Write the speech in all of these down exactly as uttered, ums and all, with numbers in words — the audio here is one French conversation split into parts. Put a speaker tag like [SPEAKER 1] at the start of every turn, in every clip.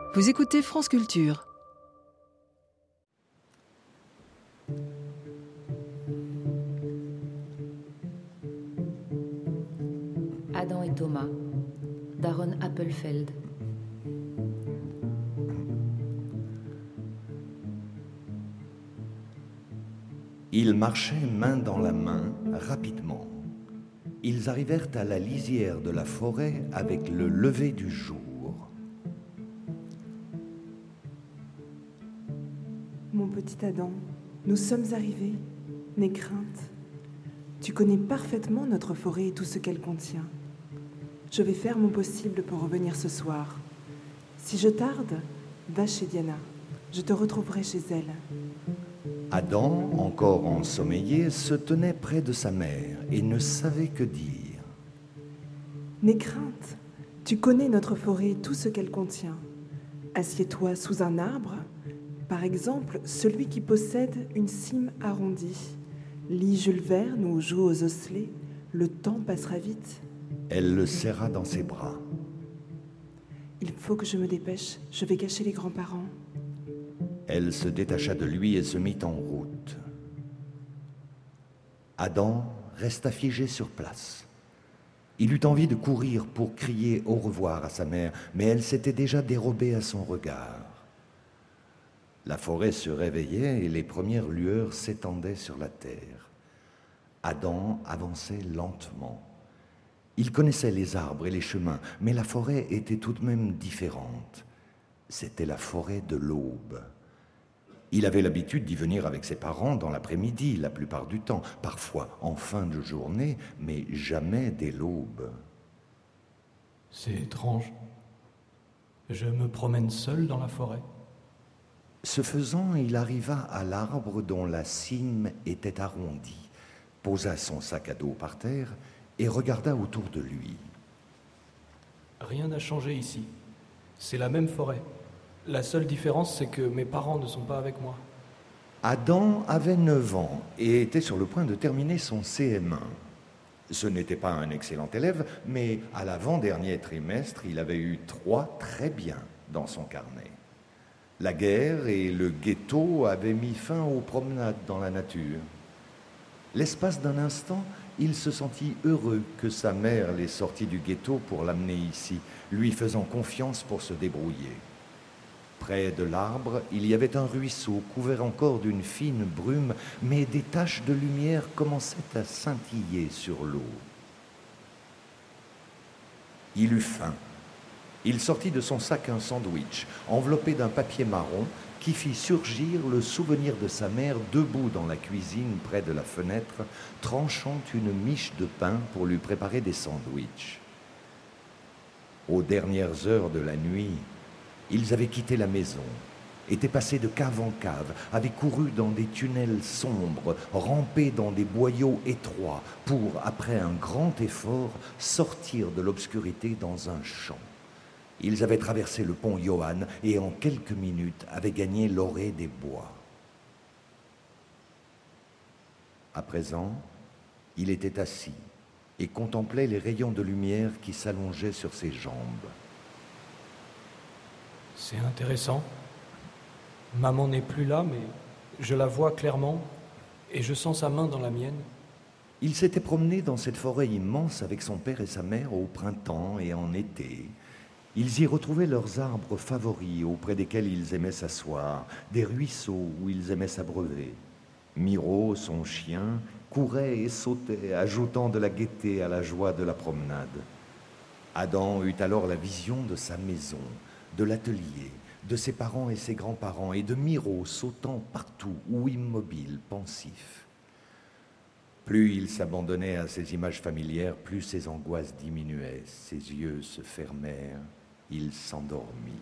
[SPEAKER 1] Vous écoutez France Culture.
[SPEAKER 2] Adam et Thomas, d'Aaron Appelfeld.
[SPEAKER 3] Ils marchaient main dans la main, rapidement. Ils arrivèrent à la lisière de la forêt avec le lever du jour.
[SPEAKER 4] Mon petit Adam, nous sommes arrivés. N'aie crainte. Tu connais parfaitement notre forêt et tout ce qu'elle contient. Je vais faire mon possible pour revenir ce soir. Si je tarde, va chez Diana. Je te retrouverai chez elle.
[SPEAKER 3] Adam, encore ensommeillé, se tenait près de sa mère et ne savait que dire.
[SPEAKER 4] N'aie crainte. Tu connais notre forêt et tout ce qu'elle contient. Assieds-toi sous un arbre, par exemple celui qui possède une cime arrondie. Lis Jules Verne ou joue aux osselets, le temps passera vite.
[SPEAKER 3] Elle le serra dans ses bras.
[SPEAKER 4] Il faut que je me dépêche, je vais cacher les grands-parents.
[SPEAKER 3] Elle se détacha de lui et se mit en route. Adam resta figé sur place. Il eut envie de courir pour crier au revoir à sa mère, mais elle s'était déjà dérobée à son regard. La forêt se réveillait et les premières lueurs s'étendaient sur la terre. Adam avançait lentement. Il connaissait les arbres et les chemins, mais la forêt était tout de même différente. C'était la forêt de l'aube. Il avait l'habitude d'y venir avec ses parents dans l'après-midi, la plupart du temps, parfois en fin de journée, mais jamais dès l'aube.
[SPEAKER 5] C'est étrange. Je me promène seul dans la forêt.
[SPEAKER 3] Ce faisant, il arriva à l'arbre dont la cime était arrondie, posa son sac à dos par terre et regarda autour de lui.
[SPEAKER 5] Rien n'a changé ici. C'est la même forêt. La seule différence, c'est que mes parents ne sont pas avec moi.
[SPEAKER 3] Adam avait neuf ans et était sur le point de terminer son C M un. Ce n'était pas un excellent élève, mais à l'avant-dernier trimestre, il avait eu trois très bien dans son carnet. La guerre et le ghetto avaient mis fin aux promenades dans la nature. L'espace d'un instant, il se sentit heureux que sa mère l'ait sorti du ghetto pour l'amener ici, lui faisant confiance pour se débrouiller. Près de l'arbre, il y avait un ruisseau couvert encore d'une fine brume, mais des taches de lumière commençaient à scintiller sur l'eau. Il eut faim. Il sortit de son sac un sandwich, enveloppé d'un papier marron, qui fit surgir le souvenir de sa mère debout dans la cuisine près de la fenêtre, tranchant une miche de pain pour lui préparer des sandwichs. Aux dernières heures de la nuit, ils avaient quitté la maison, étaient passés de cave en cave, avaient couru dans des tunnels sombres, rampé dans des boyaux étroits pour, après un grand effort, sortir de l'obscurité dans un champ. Ils avaient traversé le pont Johann et en quelques minutes avaient gagné l'orée des bois. À présent, il était assis et contemplait les rayons de lumière qui s'allongeaient sur ses jambes.
[SPEAKER 5] C'est intéressant. Maman n'est plus là, mais je la vois clairement et je sens sa main dans la mienne.
[SPEAKER 3] Il s'était promené dans cette forêt immense avec son père et sa mère au printemps et en été. Ils y retrouvaient leurs arbres favoris auprès desquels ils aimaient s'asseoir, des ruisseaux où ils aimaient s'abreuver. Miro, son chien, courait et sautait, ajoutant de la gaieté à la joie de la promenade. Adam eut alors la vision de sa maison, de l'atelier, de ses parents et ses grands-parents, et de Miro sautant partout ou immobile, pensif. Plus il s'abandonnait à ces images familières, plus ses angoisses diminuaient, ses yeux se fermèrent, il s'endormit.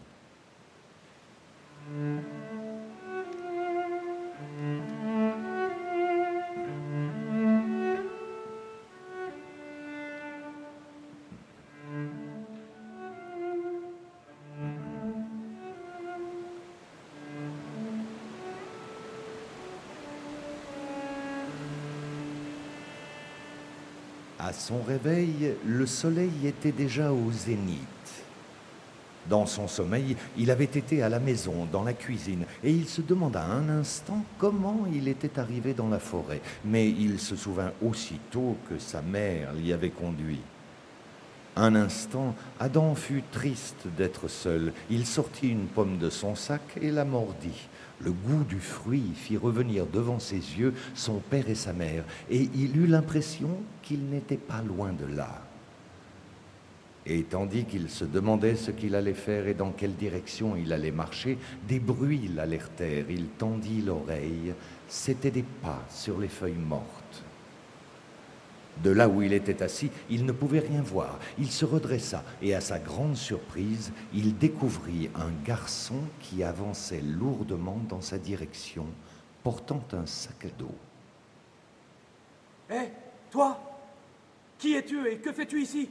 [SPEAKER 3] À son réveil, le soleil était déjà au zénith. Dans son sommeil, il avait été à la maison, dans la cuisine, et il se demanda un instant comment il était arrivé dans la forêt. Mais il se souvint aussitôt que sa mère l'y avait conduit. Un instant, Adam fut triste d'être seul. Il sortit une pomme de son sac et la mordit. Le goût du fruit fit revenir devant ses yeux son père et sa mère, et il eut l'impression qu'il n'était pas loin de là. Et tandis qu'il se demandait ce qu'il allait faire et dans quelle direction il allait marcher, des bruits l'alertèrent. Il tendit l'oreille. C'étaient des pas sur les feuilles mortes. De là où il était assis, il ne pouvait rien voir. Il se redressa et, à sa grande surprise, il découvrit un garçon qui avançait lourdement dans sa direction, portant un sac à dos.
[SPEAKER 1] Hé, hey, toi! Qui es-tu et que fais-tu ici?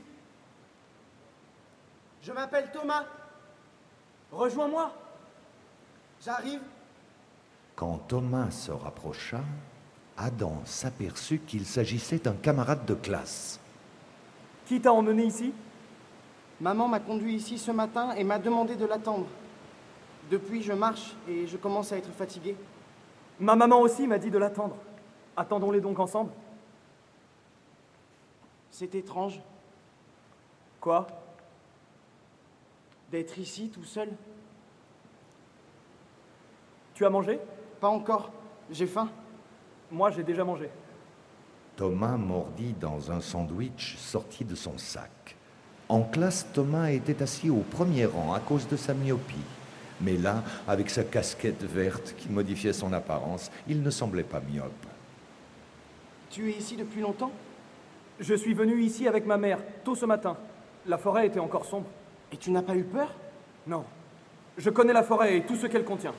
[SPEAKER 6] Je m'appelle Thomas.
[SPEAKER 1] Rejoins-moi.
[SPEAKER 6] J'arrive.
[SPEAKER 3] Quand Thomas se rapprocha, Adam s'aperçut qu'il s'agissait d'un camarade de classe.
[SPEAKER 1] Qui t'a emmené ici?
[SPEAKER 6] Maman m'a conduit ici ce matin et m'a demandé de l'attendre. Depuis, je marche et je commence à être fatigué.
[SPEAKER 1] Ma maman aussi m'a dit de l'attendre. Attendons-les donc ensemble.
[SPEAKER 6] C'est étrange.
[SPEAKER 1] Quoi?
[SPEAKER 6] D'être ici tout seul.
[SPEAKER 1] Tu as mangé?
[SPEAKER 6] Pas encore. J'ai faim.
[SPEAKER 1] Moi, j'ai déjà mangé.
[SPEAKER 3] Thomas mordit dans un sandwich sorti de son sac. En classe, Thomas était assis au premier rang à cause de sa myopie. Mais là, avec sa casquette verte qui modifiait son apparence, il ne semblait pas myope.
[SPEAKER 6] Tu es ici depuis longtemps?
[SPEAKER 1] Je suis venu ici avec ma mère, tôt ce matin. La forêt était encore sombre.
[SPEAKER 6] Et tu n'as pas eu peur?
[SPEAKER 1] Non. Je connais la forêt et tout ce qu'elle contient.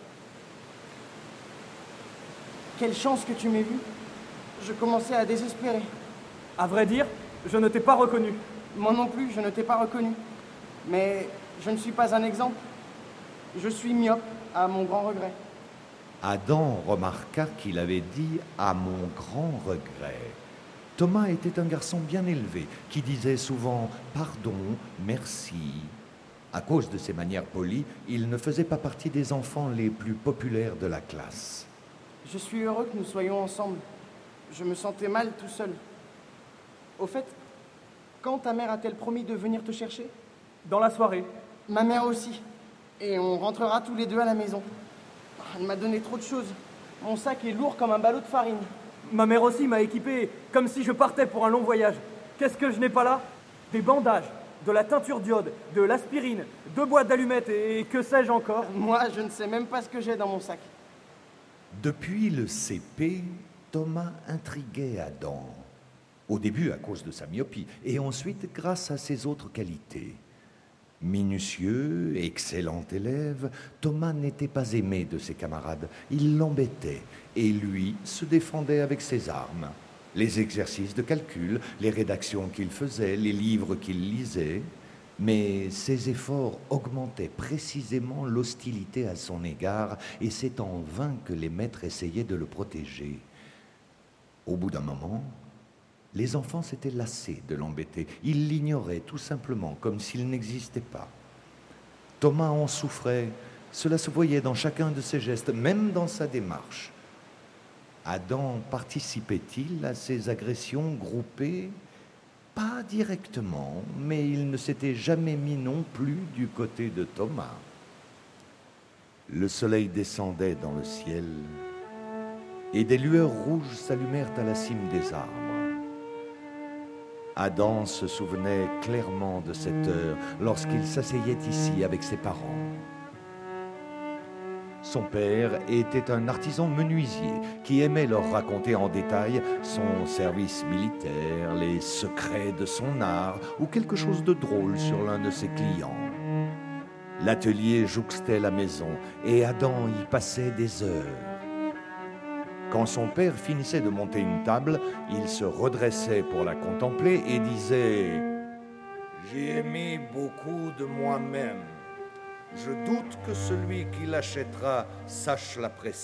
[SPEAKER 6] Quelle chance que tu m'aies vu. Je commençais à désespérer.
[SPEAKER 1] À vrai dire, je ne t'ai pas reconnu.
[SPEAKER 6] Moi non plus, je ne t'ai pas reconnu. Mais je ne suis pas un exemple. Je suis myope, à mon grand regret.
[SPEAKER 3] Adam remarqua qu'il avait dit « à mon grand regret ». Thomas était un garçon bien élevé, qui disait souvent « pardon, merci ». À cause de ses manières polies, il ne faisait pas partie des enfants les plus populaires de la classe.
[SPEAKER 6] Je suis heureux que nous soyons ensemble. Je me sentais mal tout seul. Au fait, quand ta mère a-t-elle promis de venir te chercher?
[SPEAKER 1] Dans la soirée.
[SPEAKER 6] Ma mère aussi. Et on rentrera tous les deux à la maison. Elle m'a donné trop de choses. Mon sac est lourd comme un ballot de farine.
[SPEAKER 1] Ma mère aussi m'a équipé comme si je partais pour un long voyage. Qu'est-ce que je n'ai pas là? Des bandages, de la teinture d'iode, de l'aspirine, deux boîtes d'allumettes et que sais-je encore?
[SPEAKER 6] Moi, je ne sais même pas ce que j'ai dans mon sac.
[SPEAKER 3] Depuis le C P, Thomas intriguait Adam. Au début à cause de sa myopie, et ensuite grâce à ses autres qualités. Minutieux, excellent élève, Thomas n'était pas aimé de ses camarades. Il l'embêtait, et lui se défendait avec ses armes. Les exercices de calcul, les rédactions qu'il faisait, les livres qu'il lisait. Mais ses efforts augmentaient précisément l'hostilité à son égard, et c'est en vain que les maîtres essayaient de le protéger. Au bout d'un moment, les enfants s'étaient lassés de l'embêter. Ils l'ignoraient tout simplement, comme s'il n'existait pas. Thomas en souffrait. Cela se voyait dans chacun de ses gestes, même dans sa démarche. Adam participait-il à ces agressions groupées? Pas directement, mais il ne s'était jamais mis non plus du côté de Thomas. Le soleil descendait dans le ciel, et des lueurs rouges s'allumèrent à la cime des arbres. Adam se souvenait clairement de cette heure lorsqu'il s'asseyait ici avec ses parents. Son père était un artisan menuisier qui aimait leur raconter en détail son service militaire, les secrets de son art ou quelque chose de drôle sur l'un de ses clients. L'atelier jouxtait la maison et Adam y passait des heures. Quand son père finissait de monter une table, il se redressait pour la contempler et disait « J'y ai mis beaucoup de moi-même. Je doute que celui qui l'achètera sache l'apprécier. »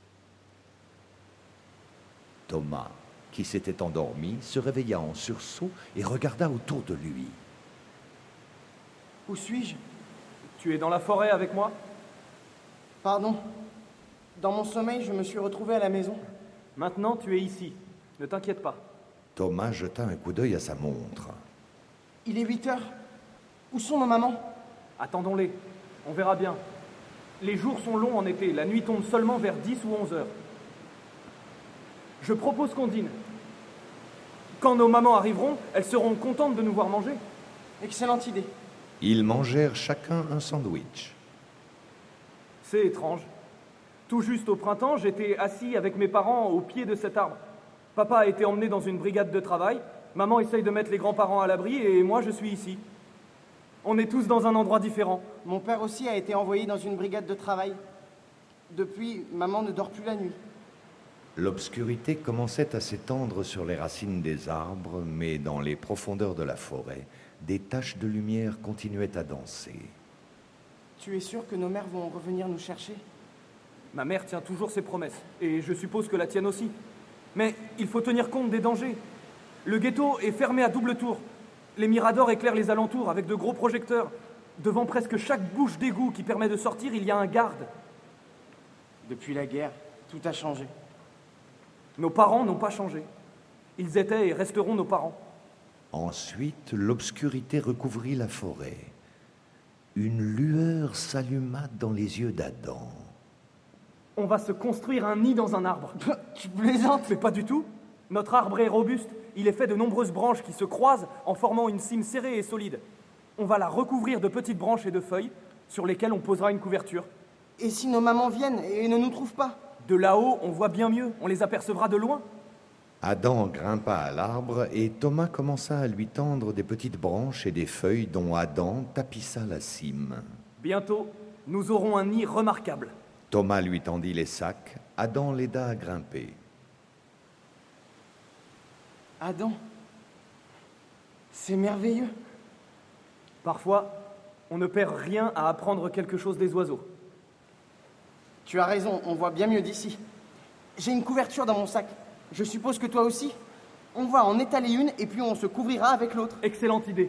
[SPEAKER 3] Thomas, qui s'était endormi, se réveilla en sursaut et regarda autour de lui.
[SPEAKER 6] Où suis-je?
[SPEAKER 1] Tu es dans la forêt avec moi?
[SPEAKER 6] Pardon. Dans mon sommeil, je me suis retrouvé à la maison.
[SPEAKER 1] Maintenant, tu es ici. Ne t'inquiète pas.
[SPEAKER 3] Thomas jeta un coup d'œil à sa montre.
[SPEAKER 6] Il est huit heures. Où sont nos mamans?
[SPEAKER 1] Attendons-les. On verra bien. Les jours sont longs en été. La nuit tombe seulement vers dix ou onze heures. Je propose qu'on dîne. Quand nos mamans arriveront, elles seront contentes de nous voir manger.
[SPEAKER 6] Excellente idée.
[SPEAKER 3] Ils mangèrent chacun un sandwich.
[SPEAKER 1] C'est étrange. Tout juste au printemps, j'étais assis avec mes parents au pied de cet arbre. Papa a été emmené dans une brigade de travail. Maman essaye de mettre les grands-parents à l'abri et moi, je suis ici. On est tous dans un endroit différent.
[SPEAKER 6] Mon père aussi a été envoyé dans une brigade de travail. Depuis, maman ne dort plus la nuit.
[SPEAKER 3] L'obscurité commençait à s'étendre sur les racines des arbres, mais dans les profondeurs de la forêt, des taches de lumière continuaient à danser.
[SPEAKER 6] Tu es sûr que nos mères vont revenir nous chercher?
[SPEAKER 1] Ma mère tient toujours ses promesses, et je suppose que la tienne aussi. Mais il faut tenir compte des dangers. Le ghetto est fermé à double tour. Les miradors éclairent les alentours avec de gros projecteurs. Devant presque chaque bouche d'égout qui permet de sortir, il y a un garde.
[SPEAKER 6] Depuis la guerre, tout a changé.
[SPEAKER 1] Nos parents n'ont pas changé. Ils étaient et resteront nos parents.
[SPEAKER 3] Ensuite, l'obscurité recouvrit la forêt. Une lueur s'alluma dans les yeux d'Adam.
[SPEAKER 1] On va se construire un nid dans un arbre.
[SPEAKER 6] Tu plaisantes?
[SPEAKER 1] Mais pas du tout. Notre arbre est robuste. Il est fait de nombreuses branches qui se croisent en formant une cime serrée et solide. On va la recouvrir de petites branches et de feuilles sur lesquelles on posera une couverture.
[SPEAKER 6] Et si nos mamans viennent et ne nous trouvent pas?
[SPEAKER 1] De là-haut, on voit bien mieux. On les apercevra de loin.
[SPEAKER 3] Adam grimpa à l'arbre et Thomas commença à lui tendre des petites branches et des feuilles dont Adam tapissa la cime.
[SPEAKER 1] Bientôt, nous aurons un nid remarquable.
[SPEAKER 3] Thomas lui tendit les sacs. Adam l'aida à grimper.
[SPEAKER 6] Adam, c'est merveilleux.
[SPEAKER 1] Parfois, on ne perd rien à apprendre quelque chose des oiseaux.
[SPEAKER 6] Tu as raison, on voit bien mieux d'ici. J'ai une couverture dans mon sac. Je suppose que toi aussi. On va en étaler une et puis on se couvrira avec l'autre.
[SPEAKER 1] Excellente idée.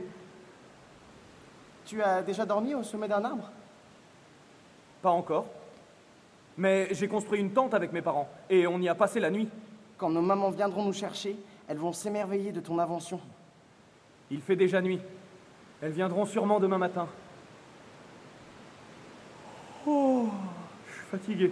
[SPEAKER 6] Tu as déjà dormi au sommet d'un arbre?
[SPEAKER 1] Pas encore. Mais j'ai construit une tente avec mes parents et on y a passé la nuit.
[SPEAKER 6] Quand nos mamans viendront nous chercher, elles vont s'émerveiller de ton invention.
[SPEAKER 1] Il fait déjà nuit. Elles viendront sûrement demain matin. Oh, je suis fatigué.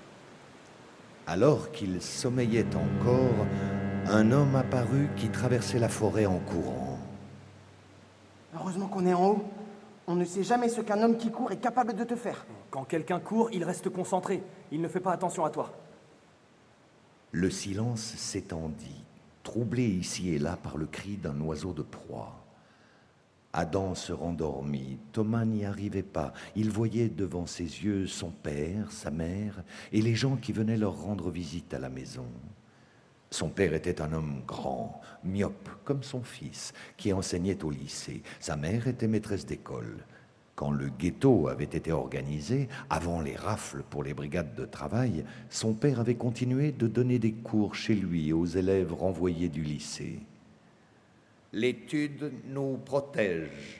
[SPEAKER 3] Alors qu'il sommeillait encore, un homme apparut qui traversait la forêt en courant.
[SPEAKER 6] Heureusement qu'on est en haut. On ne sait jamais ce qu'un homme qui court est capable de te faire.
[SPEAKER 1] Quand quelqu'un court, il reste concentré. Il ne fait pas attention à toi.
[SPEAKER 3] Le silence s'étendit, troublé ici et là par le cri d'un oiseau de proie. Adam se rendormit. Thomas n'y arrivait pas. Il voyait devant ses yeux son père, sa mère et les gens qui venaient leur rendre visite à la maison. Son père était un homme grand, myope, comme son fils, qui enseignait au lycée. Sa mère était maîtresse d'école. Quand le ghetto avait été organisé, avant les rafles pour les brigades de travail, son père avait continué de donner des cours chez lui aux élèves renvoyés du lycée. « L'étude nous protège »,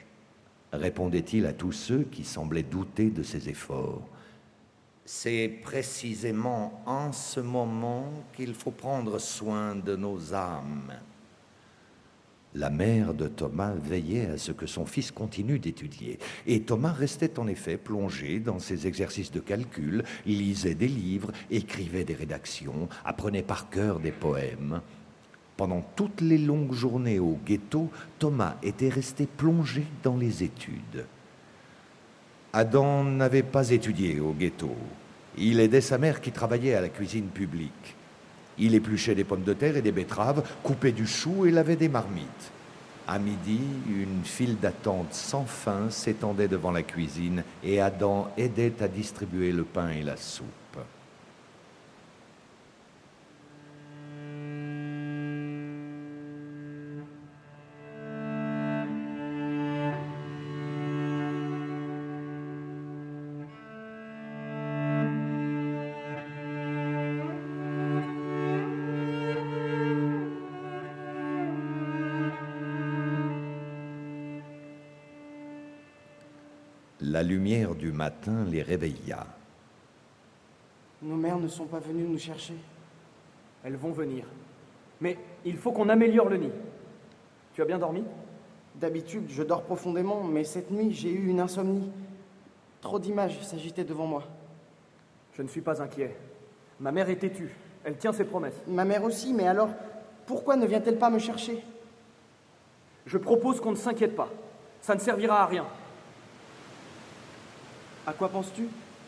[SPEAKER 3] répondait-il à tous ceux qui semblaient douter de ses efforts. « C'est précisément en ce moment qu'il faut prendre soin de nos âmes. » La mère de Thomas veillait à ce que son fils continue d'étudier. Et Thomas restait en effet plongé dans ses exercices de calcul, lisait des livres, écrivait des rédactions, apprenait par cœur des poèmes. Pendant toutes les longues journées au ghetto, Thomas était resté plongé dans les études. Adam n'avait pas étudié au ghetto. Il aidait sa mère qui travaillait à la cuisine publique. Il épluchait des pommes de terre et des betteraves, coupait du chou et lavait des marmites. À midi, une file d'attente sans fin s'étendait devant la cuisine et Adam aidait à distribuer le pain et la soupe. La lumière du matin les réveilla.
[SPEAKER 6] Nos mères ne sont pas venues nous chercher.
[SPEAKER 1] Elles vont venir. Mais il faut qu'on améliore le nid. Tu as bien dormi?
[SPEAKER 6] D'habitude, je dors profondément, mais cette nuit, j'ai eu une insomnie. Trop d'images s'agitaient devant moi.
[SPEAKER 1] Je ne suis pas inquiet. Ma mère est têtue. Elle tient ses promesses.
[SPEAKER 6] Ma mère aussi, mais alors, pourquoi ne vient-elle pas me chercher?
[SPEAKER 1] Je propose qu'on ne s'inquiète pas. Ça ne servira à rien.
[SPEAKER 6] À quoi penses-tu?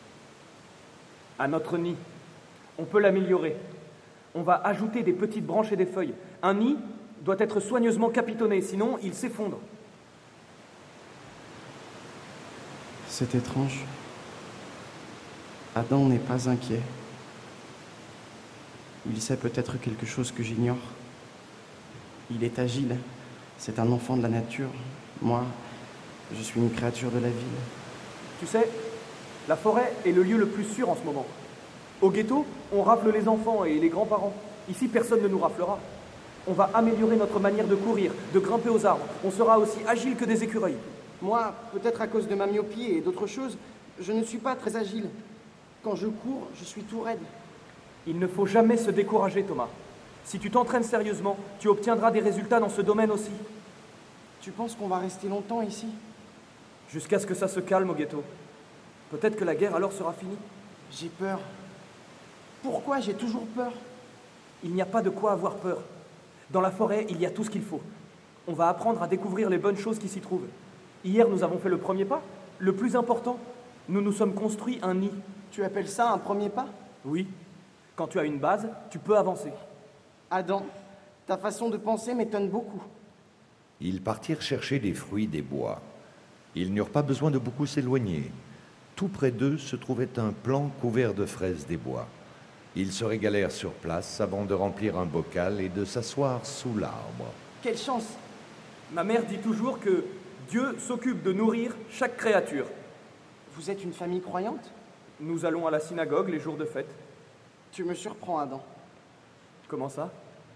[SPEAKER 1] À notre nid. On peut l'améliorer. On va ajouter des petites branches et des feuilles. Un nid doit être soigneusement capitonné, sinon il s'effondre.
[SPEAKER 6] C'est étrange. Adam n'est pas inquiet. Il sait peut-être quelque chose que j'ignore. Il est agile. C'est un enfant de la nature. Moi, je suis une créature de la ville.
[SPEAKER 1] Tu sais, la forêt est le lieu le plus sûr en ce moment. Au ghetto, on rafle les enfants et les grands-parents. Ici, personne ne nous raflera. On va améliorer notre manière de courir, de grimper aux arbres. On sera aussi agile que des écureuils.
[SPEAKER 6] Moi, peut-être à cause de ma myopie et d'autres choses, je ne suis pas très agile. Quand je cours, je suis tout raide.
[SPEAKER 1] Il ne faut jamais se décourager, Thomas. Si tu t'entraînes sérieusement, tu obtiendras des résultats dans ce domaine aussi.
[SPEAKER 6] Tu penses qu'on va rester longtemps ici?
[SPEAKER 1] Jusqu'à ce que ça se calme au ghetto. Peut-être que la guerre alors sera finie.
[SPEAKER 6] J'ai peur. Pourquoi j'ai toujours peur?
[SPEAKER 1] Il n'y a pas de quoi avoir peur. Dans la forêt, il y a tout ce qu'il faut. On va apprendre à découvrir les bonnes choses qui s'y trouvent. Hier, nous avons fait le premier pas. Le plus important, nous nous sommes construits un nid.
[SPEAKER 6] Tu appelles ça un premier pas?
[SPEAKER 1] Oui. Quand tu as une base, tu peux avancer.
[SPEAKER 6] Adam, ta façon de penser m'étonne beaucoup.
[SPEAKER 3] Ils partirent chercher des fruits des bois. Ils n'eurent pas besoin de beaucoup s'éloigner. Tout près d'eux se trouvait un plan couvert de fraises des bois. Ils se régalèrent sur place avant de remplir un bocal et de s'asseoir sous l'arbre.
[SPEAKER 6] Quelle chance!
[SPEAKER 1] Ma mère dit toujours que Dieu s'occupe de nourrir chaque créature.
[SPEAKER 6] Vous êtes une famille croyante?
[SPEAKER 1] Nous allons à la synagogue les jours de fête.
[SPEAKER 6] Tu me surprends, Adam.
[SPEAKER 1] Comment ça?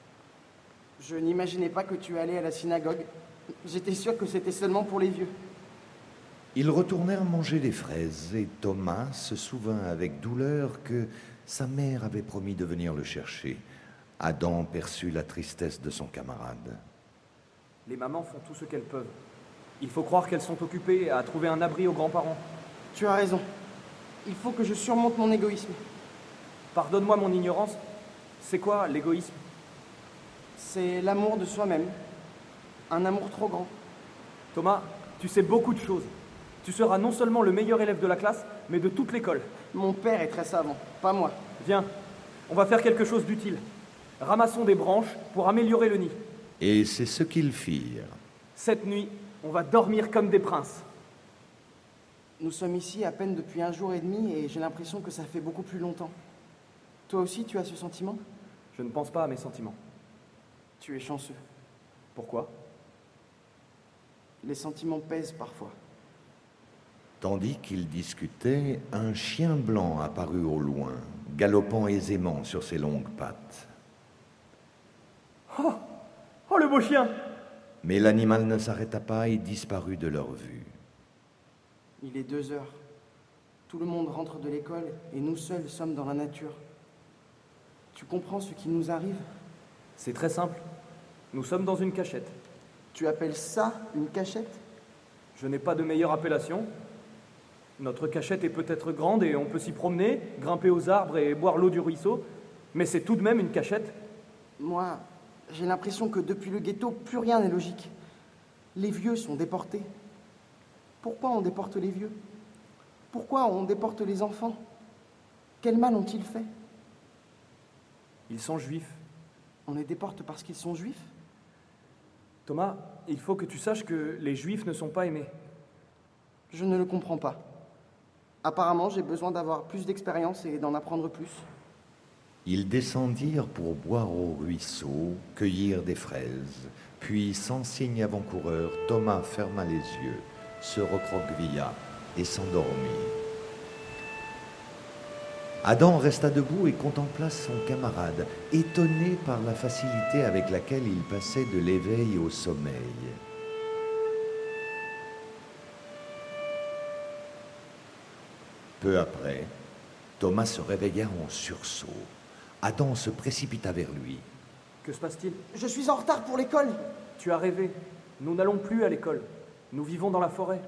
[SPEAKER 6] Je n'imaginais pas que tu allais à la synagogue. J'étais sûr que c'était seulement pour les vieux.
[SPEAKER 3] Ils retournèrent manger des fraises et Thomas se souvint avec douleur que sa mère avait promis de venir le chercher. Adam perçut la tristesse de son camarade.
[SPEAKER 1] Les mamans font tout ce qu'elles peuvent. Il faut croire qu'elles sont occupées à trouver un abri aux grands-parents.
[SPEAKER 6] Tu as raison. Il faut que je surmonte mon égoïsme.
[SPEAKER 1] Pardonne-moi mon ignorance. C'est quoi l'égoïsme?
[SPEAKER 6] C'est l'amour de soi-même. Un amour trop grand.
[SPEAKER 1] Thomas, tu sais beaucoup de choses. Tu seras non seulement le meilleur élève de la classe, mais de toute l'école.
[SPEAKER 6] Mon père est très savant, pas moi.
[SPEAKER 1] Viens, on va faire quelque chose d'utile. Ramassons des branches pour améliorer le nid.
[SPEAKER 3] Et c'est ce qu'ils firent.
[SPEAKER 1] Cette nuit, on va dormir comme des princes.
[SPEAKER 6] Nous sommes ici à peine depuis un jour et demi et j'ai l'impression que ça fait beaucoup plus longtemps. Toi aussi, tu as ce sentiment?
[SPEAKER 1] Je ne pense pas à mes sentiments.
[SPEAKER 6] Tu es chanceux.
[SPEAKER 1] Pourquoi?
[SPEAKER 6] Les sentiments pèsent parfois.
[SPEAKER 3] Tandis qu'ils discutaient, un chien blanc apparut au loin, galopant aisément sur ses longues pattes.
[SPEAKER 1] Oh! Oh, le beau chien!
[SPEAKER 3] Mais l'animal ne s'arrêta pas et disparut de leur vue.
[SPEAKER 6] Il est deux heures. Tout le monde rentre de l'école et nous seuls sommes dans la nature. Tu comprends ce qui nous arrive?
[SPEAKER 1] C'est très simple. Nous sommes dans une cachette.
[SPEAKER 6] Tu appelles ça une cachette?
[SPEAKER 1] Je n'ai pas de meilleure appellation. Notre cachette est peut-être grande et on peut s'y promener, grimper aux arbres et boire l'eau du ruisseau, mais c'est tout de même une cachette.
[SPEAKER 6] Moi, j'ai l'impression que depuis le ghetto, plus rien n'est logique. Les vieux sont déportés. Pourquoi on déporte les vieux? Pourquoi on déporte les enfants? Quel mal ont-ils fait?
[SPEAKER 1] Ils sont juifs.
[SPEAKER 6] On les déporte parce qu'ils sont juifs?
[SPEAKER 1] Thomas, il faut que tu saches que les juifs ne sont pas aimés.
[SPEAKER 6] Je ne le comprends pas. Apparemment, j'ai besoin d'avoir plus d'expérience et d'en apprendre plus.
[SPEAKER 3] Ils descendirent pour boire au ruisseau, cueillir des fraises, puis, sans signe avant-coureur, Thomas ferma les yeux, se recroquevilla et s'endormit. Adam resta debout et contempla son camarade, étonné par la facilité avec laquelle il passait de l'éveil au sommeil. Peu après, Thomas se réveilla en sursaut. Adam se précipita vers lui.
[SPEAKER 1] Que se passe-t-il?
[SPEAKER 6] Je suis en retard pour l'école.
[SPEAKER 1] Tu as rêvé. Nous n'allons plus à l'école. Nous vivons dans la forêt.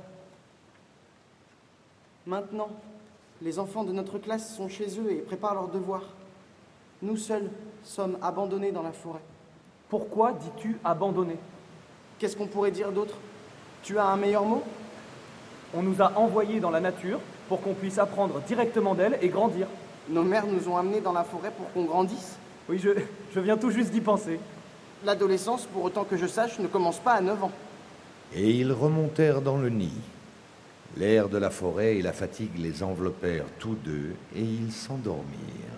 [SPEAKER 6] Maintenant, les enfants de notre classe sont chez eux et préparent leurs devoirs. Nous seuls sommes abandonnés dans la forêt.
[SPEAKER 1] Pourquoi dis-tu abandonné?
[SPEAKER 6] Qu'est-ce qu'on pourrait dire d'autre? Tu as un meilleur mot?
[SPEAKER 1] On nous a envoyés dans la nature pour qu'on puisse apprendre directement d'elle et grandir.
[SPEAKER 6] Nos mères nous ont amenés dans la forêt pour qu'on grandisse.
[SPEAKER 1] Oui, je, je viens tout juste d'y penser.
[SPEAKER 6] L'adolescence, pour autant que je sache, ne commence pas à neuf ans.
[SPEAKER 3] Et ils remontèrent dans le nid. L'air de la forêt et la fatigue les enveloppèrent tous deux et ils s'endormirent.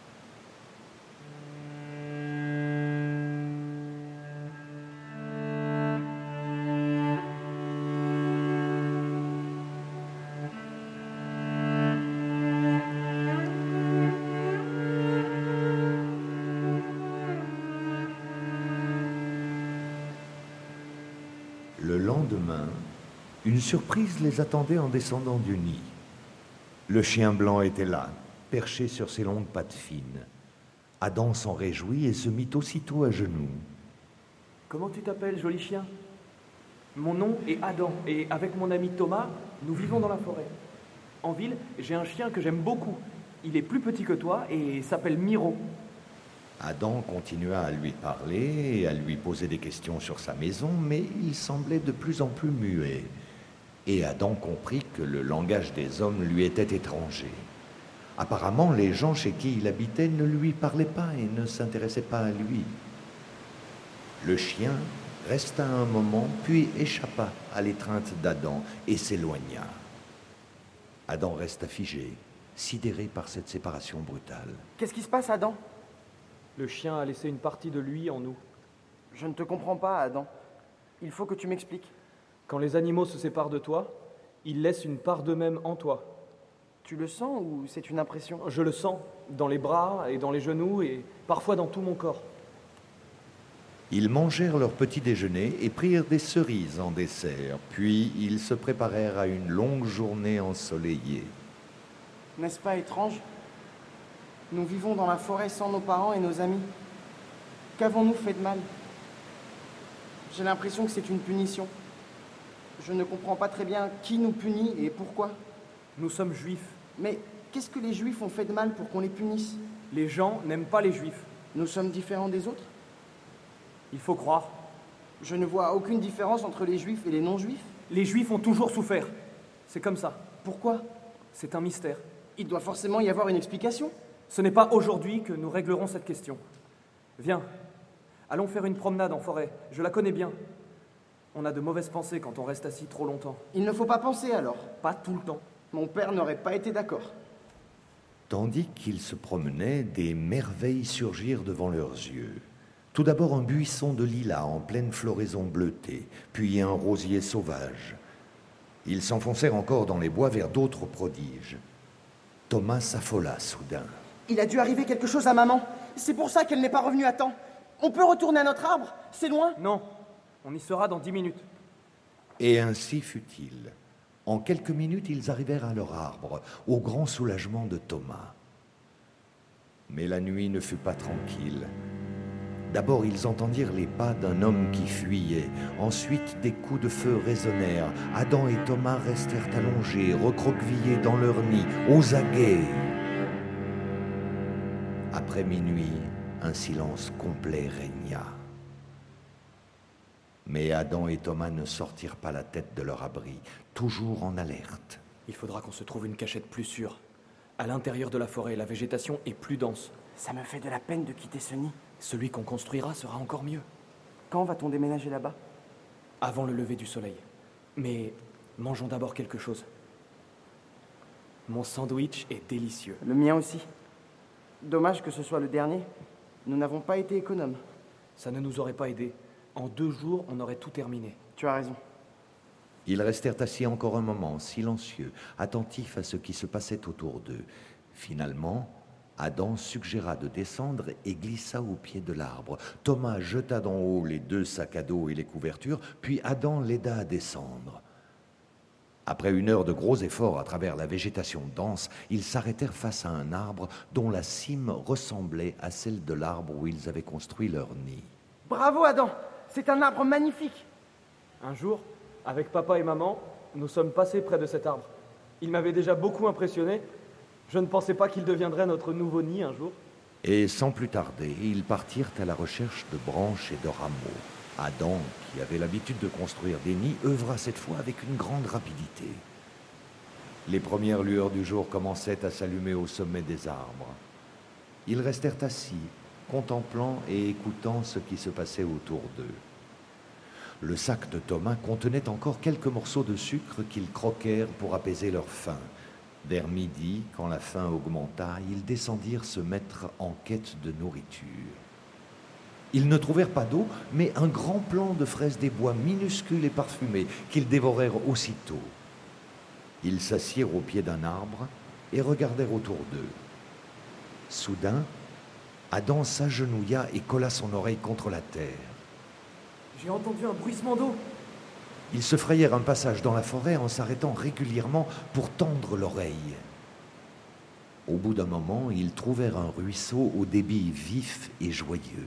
[SPEAKER 3] Le lendemain, une surprise les attendait en descendant du nid. Le chien blanc était là, perché sur ses longues pattes fines. Adam s'en réjouit et se mit aussitôt à genoux.
[SPEAKER 1] Comment tu t'appelles, joli chien? Mon nom est Adam, et avec mon ami Thomas, nous vivons dans la forêt. En ville, j'ai un chien que j'aime beaucoup. Il est plus petit que toi et s'appelle Miro.
[SPEAKER 3] Adam continua à lui parler et à lui poser des questions sur sa maison, mais il semblait de plus en plus muet. Et Adam comprit que le langage des hommes lui était étranger. Apparemment, les gens chez qui il habitait ne lui parlaient pas et ne s'intéressaient pas à lui. Le chien resta un moment, puis échappa à l'étreinte d'Adam et s'éloigna. Adam resta figé, sidéré par cette séparation brutale.
[SPEAKER 6] Qu'est-ce qui se passe, Adam?
[SPEAKER 1] Le chien a laissé une partie de lui en nous.
[SPEAKER 6] Je ne te comprends pas, Adam. Il faut que tu m'expliques.
[SPEAKER 1] Quand les animaux se séparent de toi, ils laissent une part d'eux-mêmes en toi.
[SPEAKER 6] Tu le sens ou c'est une impression?
[SPEAKER 1] Je le sens, dans les bras et dans les genoux et parfois dans tout mon corps.
[SPEAKER 3] Ils mangèrent leur petit déjeuner et prirent des cerises en dessert, puis ils se préparèrent à une longue journée ensoleillée.
[SPEAKER 6] N'est-ce pas étrange? Nous vivons dans la forêt sans nos parents et nos amis. Qu'avons-nous fait de mal? J'ai l'impression que c'est une punition. Je ne comprends pas très bien qui nous punit et pourquoi.
[SPEAKER 1] Nous sommes juifs.
[SPEAKER 6] Mais qu'est-ce que les juifs ont fait de mal pour qu'on les punisse?
[SPEAKER 1] Les gens n'aiment pas les juifs.
[SPEAKER 6] Nous sommes différents des autres?
[SPEAKER 1] Il faut croire.
[SPEAKER 6] Je ne vois aucune différence entre les juifs et les non-juifs.
[SPEAKER 1] Les juifs ont toujours souffert. C'est comme ça.
[SPEAKER 6] Pourquoi?
[SPEAKER 1] C'est un mystère.
[SPEAKER 6] Il doit forcément y avoir une explication.
[SPEAKER 1] Ce n'est pas aujourd'hui que nous réglerons cette question. Viens, allons faire une promenade en forêt. Je la connais bien. On a de mauvaises pensées quand on reste assis trop longtemps.
[SPEAKER 6] Il ne faut pas penser alors.
[SPEAKER 1] Pas tout le temps.
[SPEAKER 6] Mon père n'aurait pas été d'accord.
[SPEAKER 3] Tandis qu'ils se promenaient, des merveilles surgirent devant leurs yeux. Tout d'abord un buisson de lilas en pleine floraison bleutée, puis un rosier sauvage. Ils s'enfoncèrent encore dans les bois vers d'autres prodiges. Thomas s'affola soudain.
[SPEAKER 6] Il a dû arriver quelque chose à maman. C'est pour ça qu'elle n'est pas revenue à temps. On peut retourner à notre arbre? C'est loin?
[SPEAKER 1] Non, on y sera dans dix minutes.
[SPEAKER 3] Et ainsi fut-il. En quelques minutes, ils arrivèrent à leur arbre, au grand soulagement de Thomas. Mais la nuit ne fut pas tranquille. D'abord, ils entendirent les pas d'un homme qui fuyait. Ensuite, des coups de feu résonnèrent. Adam et Thomas restèrent allongés, recroquevillés dans leur nid, aux aguets. Après minuit, un silence complet régna. Mais Adam et Thomas ne sortirent pas la tête de leur abri, toujours en alerte.
[SPEAKER 1] Il faudra qu'on se trouve une cachette plus sûre. À l'intérieur de la forêt, la végétation est plus dense.
[SPEAKER 6] Ça me fait de la peine de quitter ce nid.
[SPEAKER 1] Celui qu'on construira sera encore mieux.
[SPEAKER 6] Quand va-t-on déménager là-bas?
[SPEAKER 1] Avant le lever du soleil. Mais mangeons d'abord quelque chose. Mon sandwich est délicieux.
[SPEAKER 6] Le mien aussi. Dommage que ce soit le dernier. Nous n'avons pas été économes.
[SPEAKER 1] Ça ne nous aurait pas aidés. En deux jours, on aurait tout terminé.
[SPEAKER 6] Tu as raison.
[SPEAKER 3] Ils restèrent assis encore un moment, silencieux, attentifs à ce qui se passait autour d'eux. Finalement, Adam suggéra de descendre et glissa au pied de l'arbre. Thomas jeta d'en haut les deux sacs à dos et les couvertures, puis Adam l'aida à descendre. Après une heure de gros efforts à travers la végétation dense, ils s'arrêtèrent face à un arbre dont la cime ressemblait à celle de l'arbre où ils avaient construit leur nid.
[SPEAKER 6] Bravo, Adam! C'est un arbre magnifique!
[SPEAKER 1] Un jour, avec papa et maman, nous sommes passés près de cet arbre. Il m'avait déjà beaucoup impressionné. Je ne pensais pas qu'il deviendrait notre nouveau nid un jour.
[SPEAKER 3] Et sans plus tarder, ils partirent à la recherche de branches et de rameaux. Adam, qui avait l'habitude de construire des nids, œuvra cette fois avec une grande rapidité. Les premières lueurs du jour commençaient à s'allumer au sommet des arbres. Ils restèrent assis, contemplant et écoutant ce qui se passait autour d'eux. Le sac de Thomas contenait encore quelques morceaux de sucre qu'ils croquèrent pour apaiser leur faim. Vers midi, quand la faim augmenta, ils descendirent se mettre en quête de nourriture. Ils ne trouvèrent pas d'eau, mais un grand plant de fraises des bois minuscules et parfumées qu'ils dévorèrent aussitôt. Ils s'assirent au pied d'un arbre et regardèrent autour d'eux. Soudain, Adam s'agenouilla et colla son oreille contre la terre.
[SPEAKER 1] J'ai entendu un bruissement d'eau.
[SPEAKER 3] Ils se frayèrent un passage dans la forêt en s'arrêtant régulièrement pour tendre l'oreille. Au bout d'un moment, ils trouvèrent un ruisseau au débit vif et joyeux.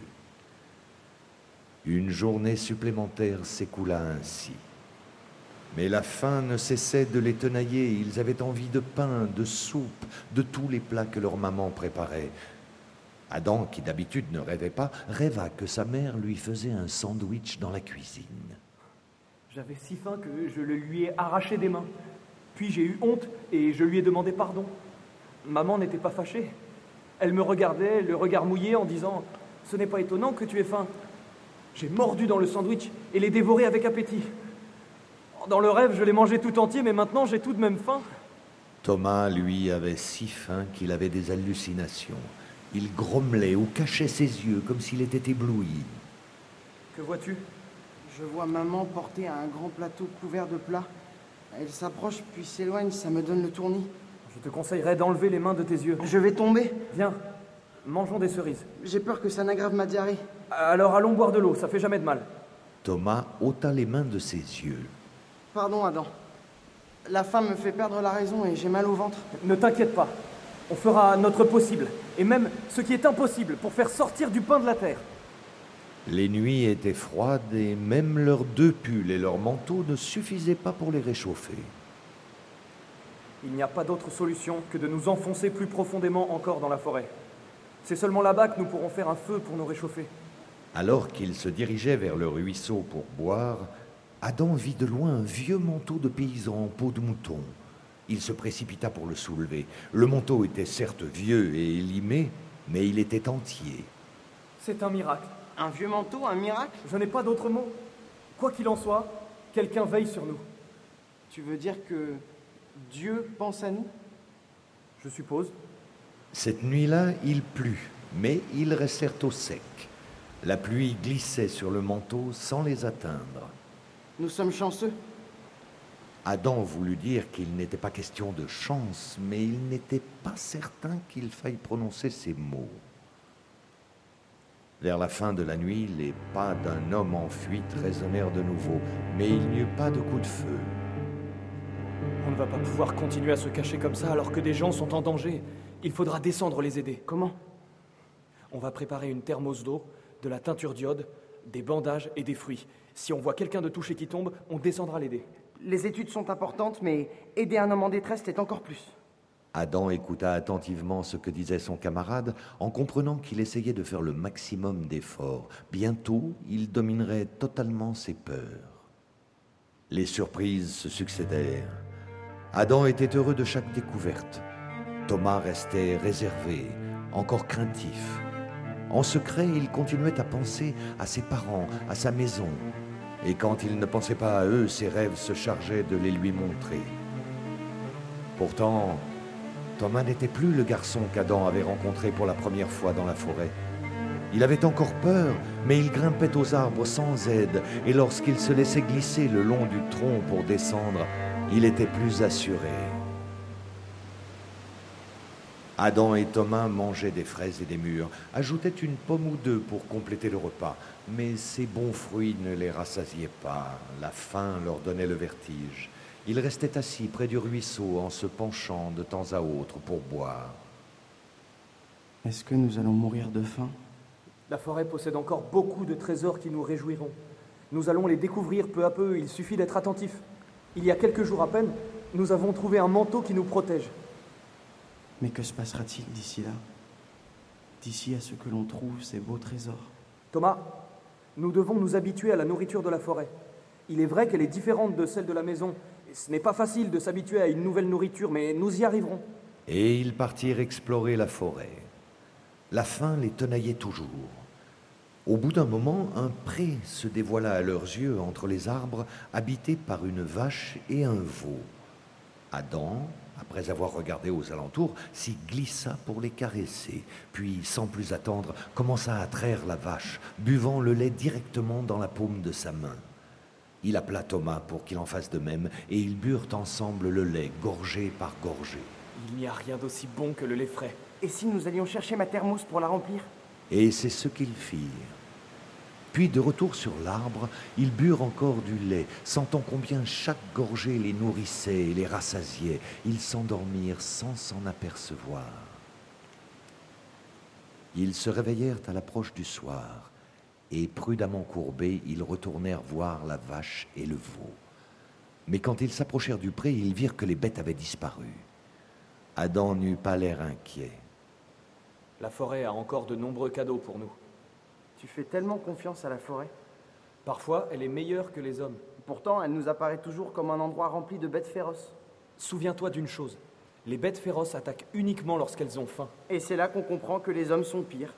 [SPEAKER 3] Une journée supplémentaire s'écoula ainsi. Mais la faim ne cessait de les tenailler. Ils avaient envie de pain, de soupe, de tous les plats que leur maman préparait. Adam, qui d'habitude ne rêvait pas, rêva que sa mère lui faisait un sandwich dans la cuisine.
[SPEAKER 1] J'avais si faim que je le lui ai arraché des mains. Puis j'ai eu honte et je lui ai demandé pardon. Maman n'était pas fâchée. Elle me regardait, le regard mouillé, en disant « Ce n'est pas étonnant que tu aies faim. » J'ai mordu dans le sandwich et l'ai dévoré avec appétit. Dans le rêve, je l'ai mangé tout entier, mais maintenant j'ai tout de même faim.
[SPEAKER 3] Thomas, lui, avait si faim qu'il avait des hallucinations. Il grommelait ou cachait ses yeux comme s'il était ébloui.
[SPEAKER 1] Que vois-tu ?
[SPEAKER 6] Je vois maman porter un grand plateau couvert de plats. Elle s'approche puis s'éloigne, ça me donne le tournis.
[SPEAKER 1] Je te conseillerais d'enlever les mains de tes yeux.
[SPEAKER 6] Je vais tomber.
[SPEAKER 1] Viens, mangeons des cerises.
[SPEAKER 6] J'ai peur que ça n'aggrave ma diarrhée.
[SPEAKER 1] Alors allons boire de l'eau, ça fait jamais de mal.
[SPEAKER 3] Thomas ôta les mains de ses yeux.
[SPEAKER 6] Pardon, Adam. La faim me fait perdre la raison et j'ai mal au ventre.
[SPEAKER 1] Ne t'inquiète pas. On fera notre possible, et même ce qui est impossible, pour faire sortir du pain de la terre.
[SPEAKER 3] Les nuits étaient froides et même leurs deux pulls et leurs manteaux ne suffisaient pas pour les réchauffer.
[SPEAKER 1] Il n'y a pas d'autre solution que de nous enfoncer plus profondément encore dans la forêt. C'est seulement là-bas que nous pourrons faire un feu pour nous réchauffer.
[SPEAKER 3] Alors qu'ils se dirigeaient vers le ruisseau pour boire, Adam vit de loin un vieux manteau de paysan en peau de mouton. Il se précipita pour le soulever. Le manteau était certes vieux et élimé, mais il était entier.
[SPEAKER 1] C'est un miracle.
[SPEAKER 6] Un vieux manteau, un miracle?
[SPEAKER 1] Je n'ai pas d'autre mot. Quoi qu'il en soit, quelqu'un veille sur nous.
[SPEAKER 6] Tu veux dire que Dieu pense à nous?
[SPEAKER 1] Je suppose.
[SPEAKER 3] Cette nuit-là, il plut, mais ils restèrent au sec. La pluie glissait sur le manteau sans les atteindre.
[SPEAKER 6] Nous sommes chanceux.
[SPEAKER 3] Adam voulut dire qu'il n'était pas question de chance, mais il n'était pas certain qu'il faille prononcer ces mots. Vers la fin de la nuit, les pas d'un homme en fuite résonnèrent de nouveau, mais il n'y eut pas de coup de feu.
[SPEAKER 1] On ne va pas pouvoir continuer à se cacher comme ça alors que des gens sont en danger. Il faudra descendre les aider.
[SPEAKER 6] Comment?
[SPEAKER 1] On va préparer une thermos d'eau, de la teinture d'iode, des bandages et des fruits. Si on voit quelqu'un de touché qui tombe, on descendra l'aider.
[SPEAKER 6] Les études sont importantes, mais aider un homme en détresse l'est encore plus.
[SPEAKER 3] Adam écouta attentivement ce que disait son camarade, en comprenant qu'il essayait de faire le maximum d'efforts. Bientôt, il dominerait totalement ses peurs. Les surprises se succédèrent. Adam était heureux de chaque découverte. Thomas restait réservé, encore craintif. En secret, il continuait à penser à ses parents, à sa maison. Et quand il ne pensait pas à eux, ses rêves se chargeaient de les lui montrer. Pourtant, Thomas n'était plus le garçon qu'Adam avait rencontré pour la première fois dans la forêt. Il avait encore peur, mais il grimpait aux arbres sans aide, et lorsqu'il se laissait glisser le long du tronc pour descendre, il était plus assuré. Adam et Thomas mangeaient des fraises et des mûres, ajoutaient une pomme ou deux pour compléter le repas, mais ces bons fruits ne les rassasiaient pas, la faim leur donnait le vertige. Il restait assis près du ruisseau en se penchant de temps à autre pour boire.
[SPEAKER 6] Est-ce que nous allons mourir de faim?
[SPEAKER 1] La forêt possède encore beaucoup de trésors qui nous réjouiront. Nous allons les découvrir peu à peu, il suffit d'être attentif. Il y a quelques jours à peine, nous avons trouvé un manteau qui nous protège.
[SPEAKER 6] Mais que se passera-t-il d'ici là? D'ici à ce que l'on trouve ces beaux trésors?
[SPEAKER 1] Thomas, nous devons nous habituer à la nourriture de la forêt. Il est vrai qu'elle est différente de celle de la maison. Et ce n'est pas facile de s'habituer à une nouvelle nourriture, mais nous y arriverons.
[SPEAKER 3] Et ils partirent explorer la forêt. La faim les tenaillait toujours. Au bout d'un moment, un pré se dévoila à leurs yeux entre les arbres, habité par une vache et un veau. Adam, après avoir regardé aux alentours, s'y glissa pour les caresser, puis, sans plus attendre, commença à traire la vache, buvant le lait directement dans la paume de sa main. Il appela Thomas pour qu'il en fasse de même, et ils burent ensemble le lait, gorgée par gorgée.
[SPEAKER 1] Il n'y a rien d'aussi bon que le lait frais.
[SPEAKER 6] Et si nous allions chercher ma thermos pour la remplir?
[SPEAKER 3] Et c'est ce qu'ils firent. Puis, de retour sur l'arbre, ils burent encore du lait, sentant combien chaque gorgée les nourrissait et les rassasiait. Ils s'endormirent sans s'en apercevoir. Ils se réveillèrent à l'approche du soir, et prudemment courbés, ils retournèrent voir la vache et le veau. Mais quand ils s'approchèrent du pré, ils virent que les bêtes avaient disparu. Adam n'eut pas l'air inquiet.
[SPEAKER 1] La forêt a encore de nombreux cadeaux pour nous.
[SPEAKER 6] Tu fais tellement confiance à la forêt.
[SPEAKER 1] Parfois, elle est meilleure que les hommes.
[SPEAKER 6] Pourtant, elle nous apparaît toujours comme un endroit rempli de bêtes féroces.
[SPEAKER 1] Souviens-toi d'une chose. Les bêtes féroces attaquent uniquement lorsqu'elles ont faim.
[SPEAKER 6] Et c'est là qu'on comprend que les hommes sont pires.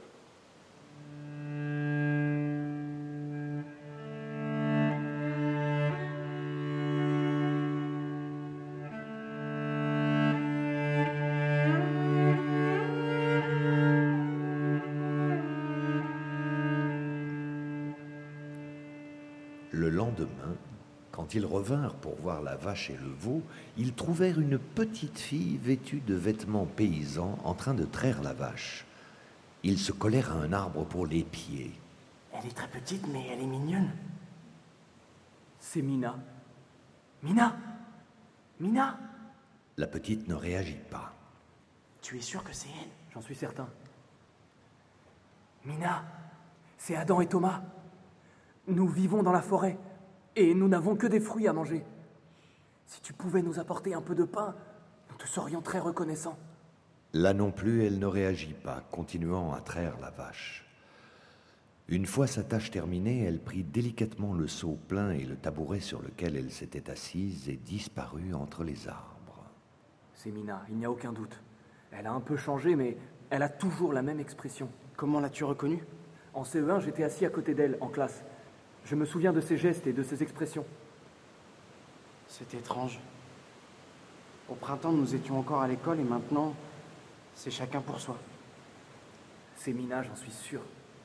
[SPEAKER 3] Le lendemain, quand ils revinrent pour voir la vache et le veau, ils trouvèrent une petite fille vêtue de vêtements paysans en train de traire la vache. Ils se collèrent à un arbre pour l'épier.
[SPEAKER 6] Elle est très petite, mais elle est mignonne.
[SPEAKER 1] C'est Mina. Mina Mina
[SPEAKER 3] La petite ne réagit pas.
[SPEAKER 6] Tu es sûr que c'est elle?
[SPEAKER 1] J'en suis certain. Mina, c'est Adam et Thomas. Nous vivons dans la forêt, et nous n'avons que des fruits à manger. Si tu pouvais nous apporter un peu de pain, nous te serions très reconnaissants.
[SPEAKER 3] Là non plus, elle ne réagit pas, continuant à traire la vache. Une fois sa tâche terminée, elle prit délicatement le seau plein et le tabouret sur lequel elle s'était assise et disparut entre les arbres.
[SPEAKER 1] C'est Mina, il n'y a aucun doute. Elle a un peu changé, mais elle a toujours la même expression.
[SPEAKER 6] Comment l'as-tu reconnue?
[SPEAKER 1] En C E un, j'étais assis à côté d'elle, en classe. Je me souviens de ses gestes et de ses expressions.
[SPEAKER 6] C'est étrange. Au printemps, nous étions encore à l'école et maintenant, c'est chacun pour soi.
[SPEAKER 1] C'est Mina, j'en suis sûr.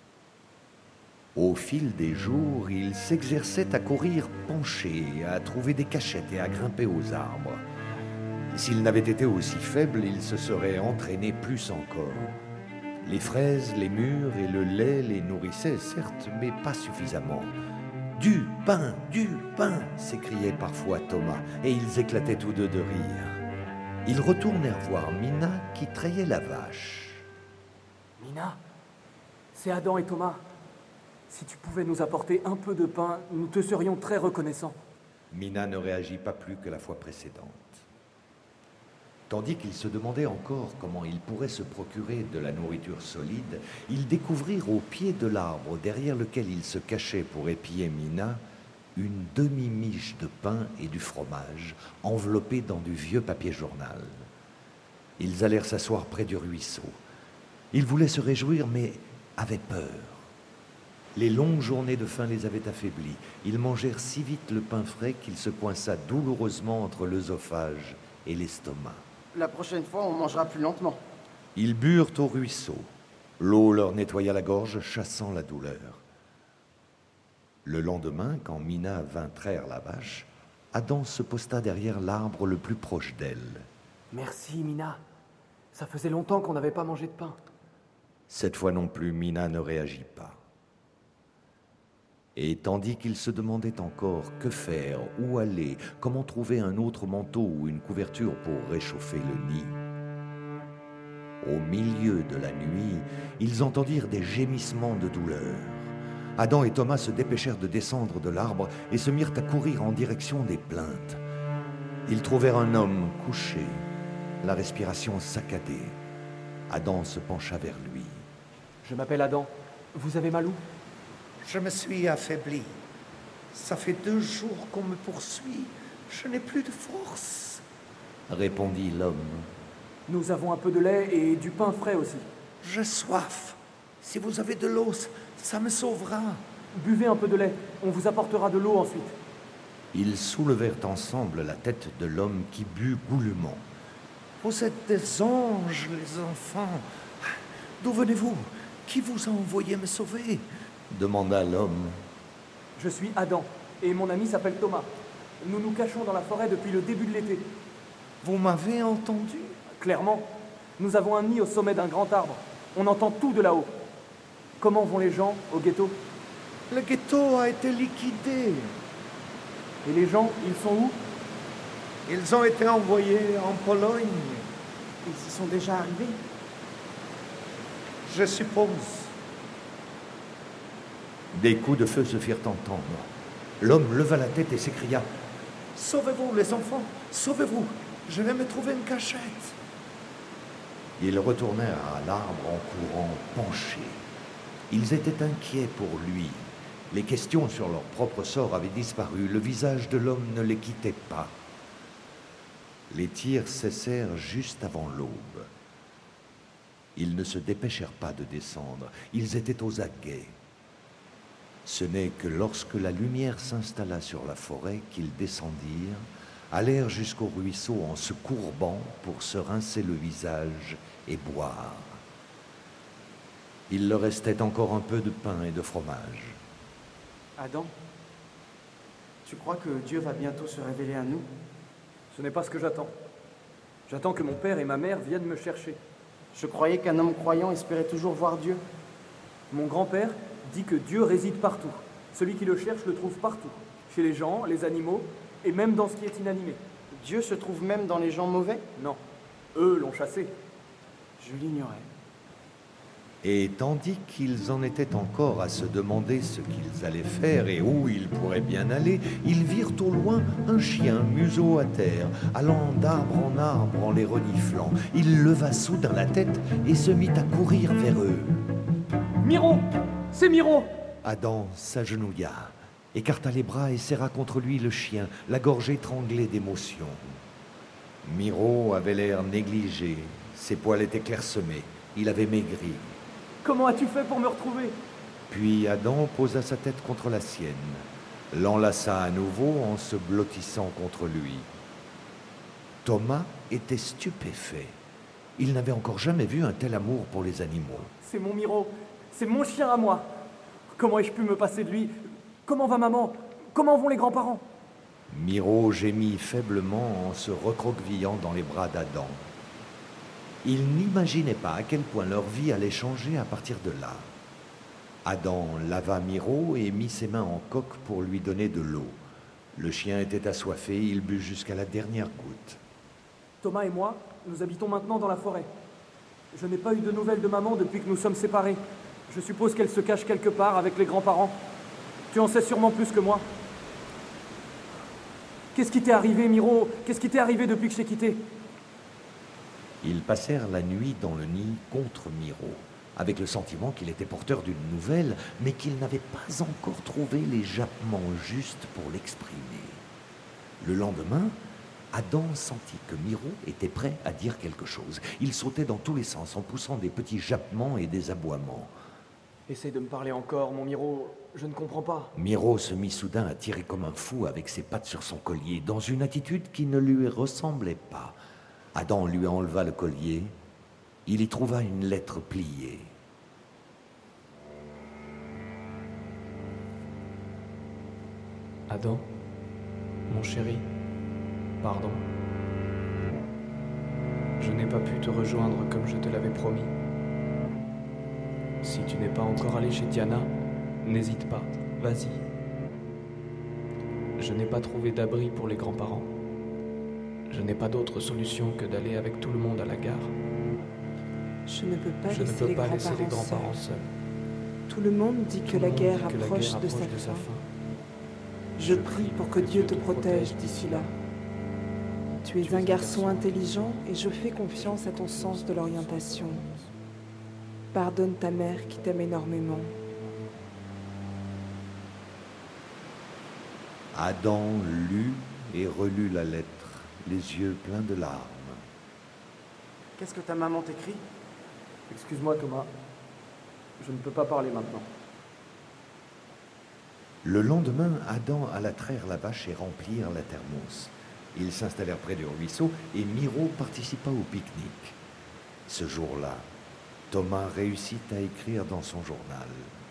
[SPEAKER 3] Au fil des jours, il s'exerçait à courir penché, à trouver des cachettes et à grimper aux arbres. S'il n'avait été aussi faible, il se serait entraîné plus encore. Les fraises, les mûres et le lait les nourrissaient, certes, mais pas suffisamment. « Du pain, du pain !» s'écriait parfois Thomas, et ils éclataient tous deux de rire. Ils retournèrent voir Mina qui trayait la vache.
[SPEAKER 1] « Mina, c'est Adam et Thomas. Si tu pouvais nous apporter un peu de pain, nous te serions très reconnaissants. »
[SPEAKER 3] Mina ne réagit pas plus que la fois précédente. Tandis qu'ils se demandaient encore comment ils pourraient se procurer de la nourriture solide, ils découvrirent au pied de l'arbre derrière lequel ils se cachaient pour épier Mina, une demi-miche de pain et du fromage enveloppés dans du vieux papier journal. Ils allèrent s'asseoir près du ruisseau. Ils voulaient se réjouir, mais avaient peur. Les longues journées de faim les avaient affaiblis. Ils mangèrent si vite le pain frais qu'il se coinça douloureusement entre l'œsophage et l'estomac.
[SPEAKER 6] La prochaine fois, on mangera plus lentement.
[SPEAKER 3] Ils burent au ruisseau. L'eau leur nettoya la gorge, chassant la douleur. Le lendemain, quand Mina vint traire la vache, Adam se posta derrière l'arbre le plus proche d'elle.
[SPEAKER 1] « Merci, Mina. Ça faisait longtemps qu'on n'avait pas mangé de pain. »
[SPEAKER 3] Cette fois non plus, Mina ne réagit pas. Et tandis qu'il se demandait encore que faire, où aller, comment trouver un autre manteau ou une couverture pour réchauffer le nid, au milieu de la nuit, ils entendirent des gémissements de douleur. Adam et Thomas se dépêchèrent de descendre de l'arbre et se mirent à courir en direction des plaintes. Ils trouvèrent un homme couché, la respiration saccadée. Adam se pencha vers lui.
[SPEAKER 1] Je m'appelle Adam. Vous avez mal où?
[SPEAKER 7] Je me suis affaibli. Ça fait deux jours qu'on me poursuit. Je n'ai plus de force,
[SPEAKER 3] Répondit l'homme.
[SPEAKER 1] Nous avons un peu de lait et du pain frais aussi.
[SPEAKER 7] J'ai soif. Si vous avez de l'eau, ça me sauvera.
[SPEAKER 1] Buvez un peu de lait. On vous apportera de l'eau ensuite.
[SPEAKER 3] Ils soulevèrent ensemble la tête de l'homme qui but goulûment.
[SPEAKER 7] Vous êtes des anges, les enfants. D'où venez-vous? Qui vous a envoyé me sauver?
[SPEAKER 3] Demanda l'homme.
[SPEAKER 1] Je suis Adam et mon ami s'appelle Thomas. Nous nous cachons dans la forêt depuis le début de l'été.
[SPEAKER 7] Vous m'avez entendu?
[SPEAKER 1] Clairement, nous avons un nid au sommet d'un grand arbre. On entend tout de là-haut. Comment vont les gens au ghetto?
[SPEAKER 7] Le ghetto a été liquidé.
[SPEAKER 1] Et les gens, ils sont où?
[SPEAKER 7] Ils ont été envoyés en Pologne,
[SPEAKER 6] Ils y sont déjà arrivés.
[SPEAKER 7] je suppose.
[SPEAKER 3] Des coups de feu se firent entendre. L'homme leva la tête et s'écria.
[SPEAKER 7] Sauvez-vous, les enfants, sauvez-vous. Je vais me trouver une cachette.
[SPEAKER 3] Ils retournèrent à l'arbre en courant, penchés. Ils étaient inquiets pour lui. Les questions sur leur propre sort avaient disparu. Le visage de l'homme ne les quittait pas. Les tirs cessèrent juste avant l'aube. Ils ne se dépêchèrent pas de descendre. Ils étaient aux aguets. Ce n'est que lorsque la lumière s'installa sur la forêt qu'ils descendirent, allèrent jusqu'au ruisseau en se courbant pour se rincer le visage et boire. Il leur restait encore un peu de pain et de fromage.
[SPEAKER 6] Adam, tu crois que Dieu va bientôt se révéler à nous?
[SPEAKER 1] Ce n'est pas ce que j'attends. J'attends que mon père et ma mère viennent me chercher.
[SPEAKER 6] Je croyais qu'un homme croyant espérait toujours voir Dieu.
[SPEAKER 1] Mon grand-père dit que Dieu réside partout. Celui qui le cherche le trouve partout. Chez les gens, les animaux, et même dans ce qui est inanimé.
[SPEAKER 6] Dieu se trouve même dans les gens mauvais?
[SPEAKER 1] Non, eux l'ont chassé.
[SPEAKER 6] Je l'ignorais.
[SPEAKER 3] Et tandis qu'ils en étaient encore à se demander ce qu'ils allaient faire et où ils pourraient bien aller, ils virent au loin un chien, museau à terre, allant d'arbre en arbre en les reniflant. Il leva soudain la tête et se mit à courir vers eux.
[SPEAKER 1] Miro! C'est Miro!
[SPEAKER 3] Adam s'agenouilla, écarta les bras et serra contre lui le chien, la gorge étranglée d'émotion. Miro avait l'air négligé, ses poils étaient clairsemés, il avait maigri.
[SPEAKER 1] Comment as-tu fait pour me retrouver?
[SPEAKER 3] Puis Adam posa sa tête contre la sienne, l'enlaça à nouveau en se blottissant contre lui. Thomas était stupéfait. Il n'avait encore jamais vu un tel amour pour les animaux.
[SPEAKER 1] C'est mon Miro, c'est mon chien à moi. Comment ai-je pu me passer de lui? Comment va maman? Comment vont les grands-parents?
[SPEAKER 3] Miro gémit faiblement en se recroquevillant dans les bras d'Adam. Il n'imaginait pas à quel point leur vie allait changer à partir de là. Adam lava Miro et mit ses mains en coque pour lui donner de l'eau. Le chien était assoiffé, il but jusqu'à la dernière goutte.
[SPEAKER 1] Thomas et moi, nous habitons maintenant dans la forêt. Je n'ai pas eu de nouvelles de maman depuis que nous sommes séparés. Je suppose qu'elle se cache quelque part avec les grands-parents. Tu en sais sûrement plus que moi. Qu'est-ce qui t'est arrivé, Miro? Qu'est-ce qui t'est arrivé depuis que je t'ai quitté?
[SPEAKER 3] Ils passèrent la nuit dans le nid contre Miro, avec le sentiment qu'il était porteur d'une nouvelle, mais qu'il n'avait pas encore trouvé les jappements justes pour l'exprimer. Le lendemain, Adam sentit que Miro était prêt à dire quelque chose. Il sautait dans tous les sens en poussant des petits jappements et des aboiements.
[SPEAKER 1] Essaye de me parler encore, mon Miro. Je ne comprends pas.
[SPEAKER 3] Miro se mit soudain à tirer comme un fou avec ses pattes sur son collier, dans une attitude qui ne lui ressemblait pas. Adam lui enleva le collier. Il y trouva une lettre pliée.
[SPEAKER 5] Adam, mon chéri, pardon. Je n'ai pas pu te rejoindre comme je te l'avais promis. Si tu n'es pas encore allé chez Diana, n'hésite pas. vas-y. Je n'ai pas trouvé d'abri pour les grands-parents. Je n'ai pas d'autre solution que d'aller avec tout le monde à la gare.
[SPEAKER 4] Je ne peux pas
[SPEAKER 5] Je ne
[SPEAKER 4] laisser
[SPEAKER 5] peux
[SPEAKER 4] les
[SPEAKER 5] pas laisser les
[SPEAKER 4] grands-parents
[SPEAKER 5] grands-parents
[SPEAKER 4] seuls.
[SPEAKER 5] seuls.
[SPEAKER 4] Tout le monde dit que
[SPEAKER 5] Tout
[SPEAKER 4] la
[SPEAKER 5] le monde
[SPEAKER 4] guerre
[SPEAKER 5] dit que la
[SPEAKER 4] approche
[SPEAKER 5] guerre
[SPEAKER 4] de sa
[SPEAKER 5] approche de sa
[SPEAKER 4] fin.
[SPEAKER 5] fin.
[SPEAKER 4] Je prie pour que Dieu te protège d'ici là. Tu es un garçon intelligent et je fais confiance à ton sens de l'orientation. Pardonne ta mère qui t'aime énormément.
[SPEAKER 3] Adam lut et relut la lettre, les yeux pleins de larmes.
[SPEAKER 6] Qu'est-ce que ta maman t'écrit?
[SPEAKER 1] Excuse-moi, Thomas. Je ne peux pas parler maintenant.
[SPEAKER 3] Le lendemain, Adam alla traire la vache et remplir la thermos. Ils s'installèrent près du ruisseau et Miro participa au pique-nique. Ce jour-là, Thomas réussit à écrire dans son journal.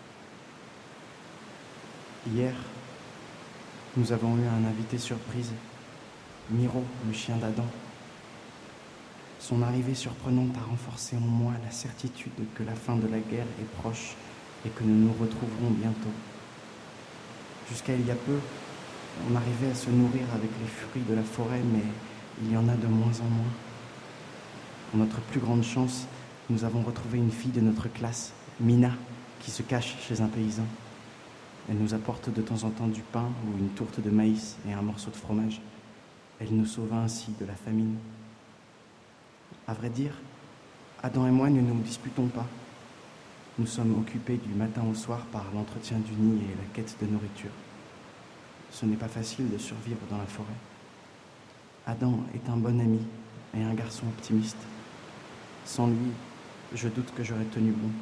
[SPEAKER 8] Hier, nous avons eu un invité surprise, Miro, le chien d'Adam. Son arrivée surprenante a renforcé en moi la certitude que la fin de la guerre est proche et que nous nous retrouverons bientôt. Jusqu'à il y a peu, on arrivait à se nourrir avec les fruits de la forêt, mais il y en a de moins en moins. Pour notre plus grande chance, nous avons retrouvé une fille de notre classe, Mina, qui se cache chez un paysan. Elle nous apporte de temps en temps du pain ou une tourte de maïs et un morceau de fromage. Elle nous sauva ainsi de la famine. À vrai dire, Adam et moi ne nous disputons pas. Nous sommes occupés du matin au soir par l'entretien du nid et la quête de nourriture. Ce n'est pas facile de survivre dans la forêt. Adam est un bon ami et un garçon optimiste. Sans lui, je doute que j'aurais tenu bon.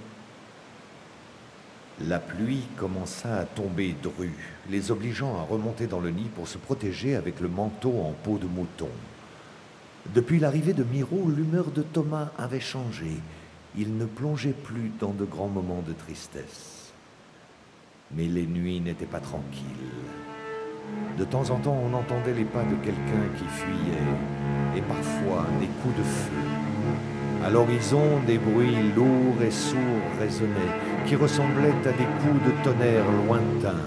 [SPEAKER 3] La pluie commença à tomber dru, les obligeant à remonter dans le nid pour se protéger avec le manteau en peau de mouton. Depuis l'arrivée de Miro, l'humeur de Thomas avait changé. Il ne plongeait plus dans de grands moments de tristesse. Mais les nuits n'étaient pas tranquilles. De temps en temps, on entendait les pas de quelqu'un qui fuyait, et parfois des coups de feu. À l'horizon, des bruits lourds et sourds résonnaient, qui ressemblaient à des coups de tonnerre lointains.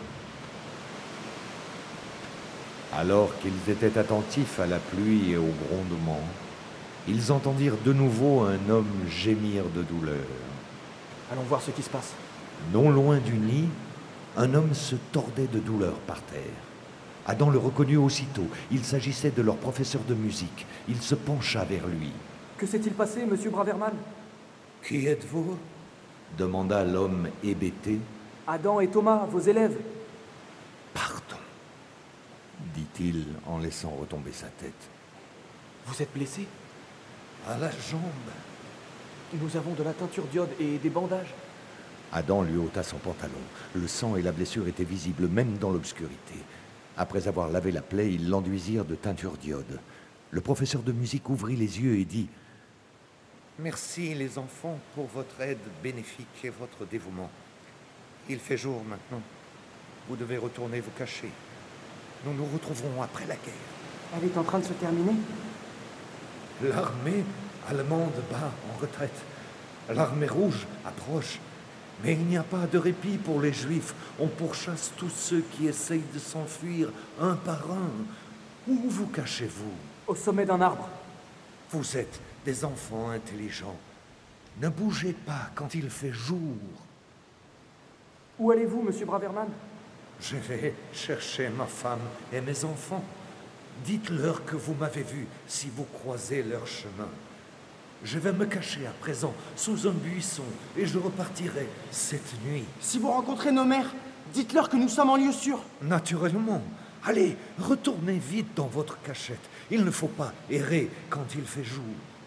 [SPEAKER 3] Alors qu'ils étaient attentifs à la pluie et au grondement, ils entendirent de nouveau un homme gémir de douleur.
[SPEAKER 1] Allons voir ce qui se passe.
[SPEAKER 3] Non loin du nid, un homme se tordait de douleur par terre. Adam le reconnut aussitôt. Il s'agissait de leur professeur de musique. Il se pencha vers lui.
[SPEAKER 1] Que s'est-il passé, monsieur Braverman?
[SPEAKER 7] Qui êtes-vous?
[SPEAKER 3] Demanda l'homme hébété.
[SPEAKER 1] Adam et Thomas, vos élèves.
[SPEAKER 3] Pardon, dit-il en laissant retomber sa tête.
[SPEAKER 1] Vous êtes blessé?
[SPEAKER 7] À la jambe.
[SPEAKER 1] Nous avons de la teinture d'iode et des bandages.
[SPEAKER 3] Adam lui ôta son pantalon. Le sang et la blessure étaient visibles même dans l'obscurité. Après avoir lavé la plaie, ils l'enduisirent de teinture d'iode. Le professeur de musique ouvrit les yeux et dit «
[SPEAKER 7] Merci les enfants pour votre aide bénéfique et votre dévouement. Il fait jour maintenant. Vous devez retourner vous cacher. Nous nous retrouverons après la guerre. »
[SPEAKER 6] Elle est en train de se terminer.
[SPEAKER 7] L'armée allemande bat en retraite. L'armée rouge approche. Mais il n'y a pas de répit pour les Juifs. On pourchasse tous ceux qui essayent de s'enfuir un par un. Où vous cachez-vous?
[SPEAKER 1] Au sommet d'un arbre.
[SPEAKER 7] Vous êtes des enfants intelligents. Ne bougez pas quand il fait jour.
[SPEAKER 1] Où allez-vous, monsieur Braverman?
[SPEAKER 7] Je vais chercher ma femme et mes enfants. Dites-leur que vous m'avez vu si vous croisez leur chemin. Je vais me cacher à présent sous un buisson et je repartirai cette nuit.
[SPEAKER 6] Si vous rencontrez nos mères, dites-leur que nous sommes en lieu sûr.
[SPEAKER 7] Naturellement. Allez, retournez vite dans votre cachette. Il ne faut pas errer quand il fait jour.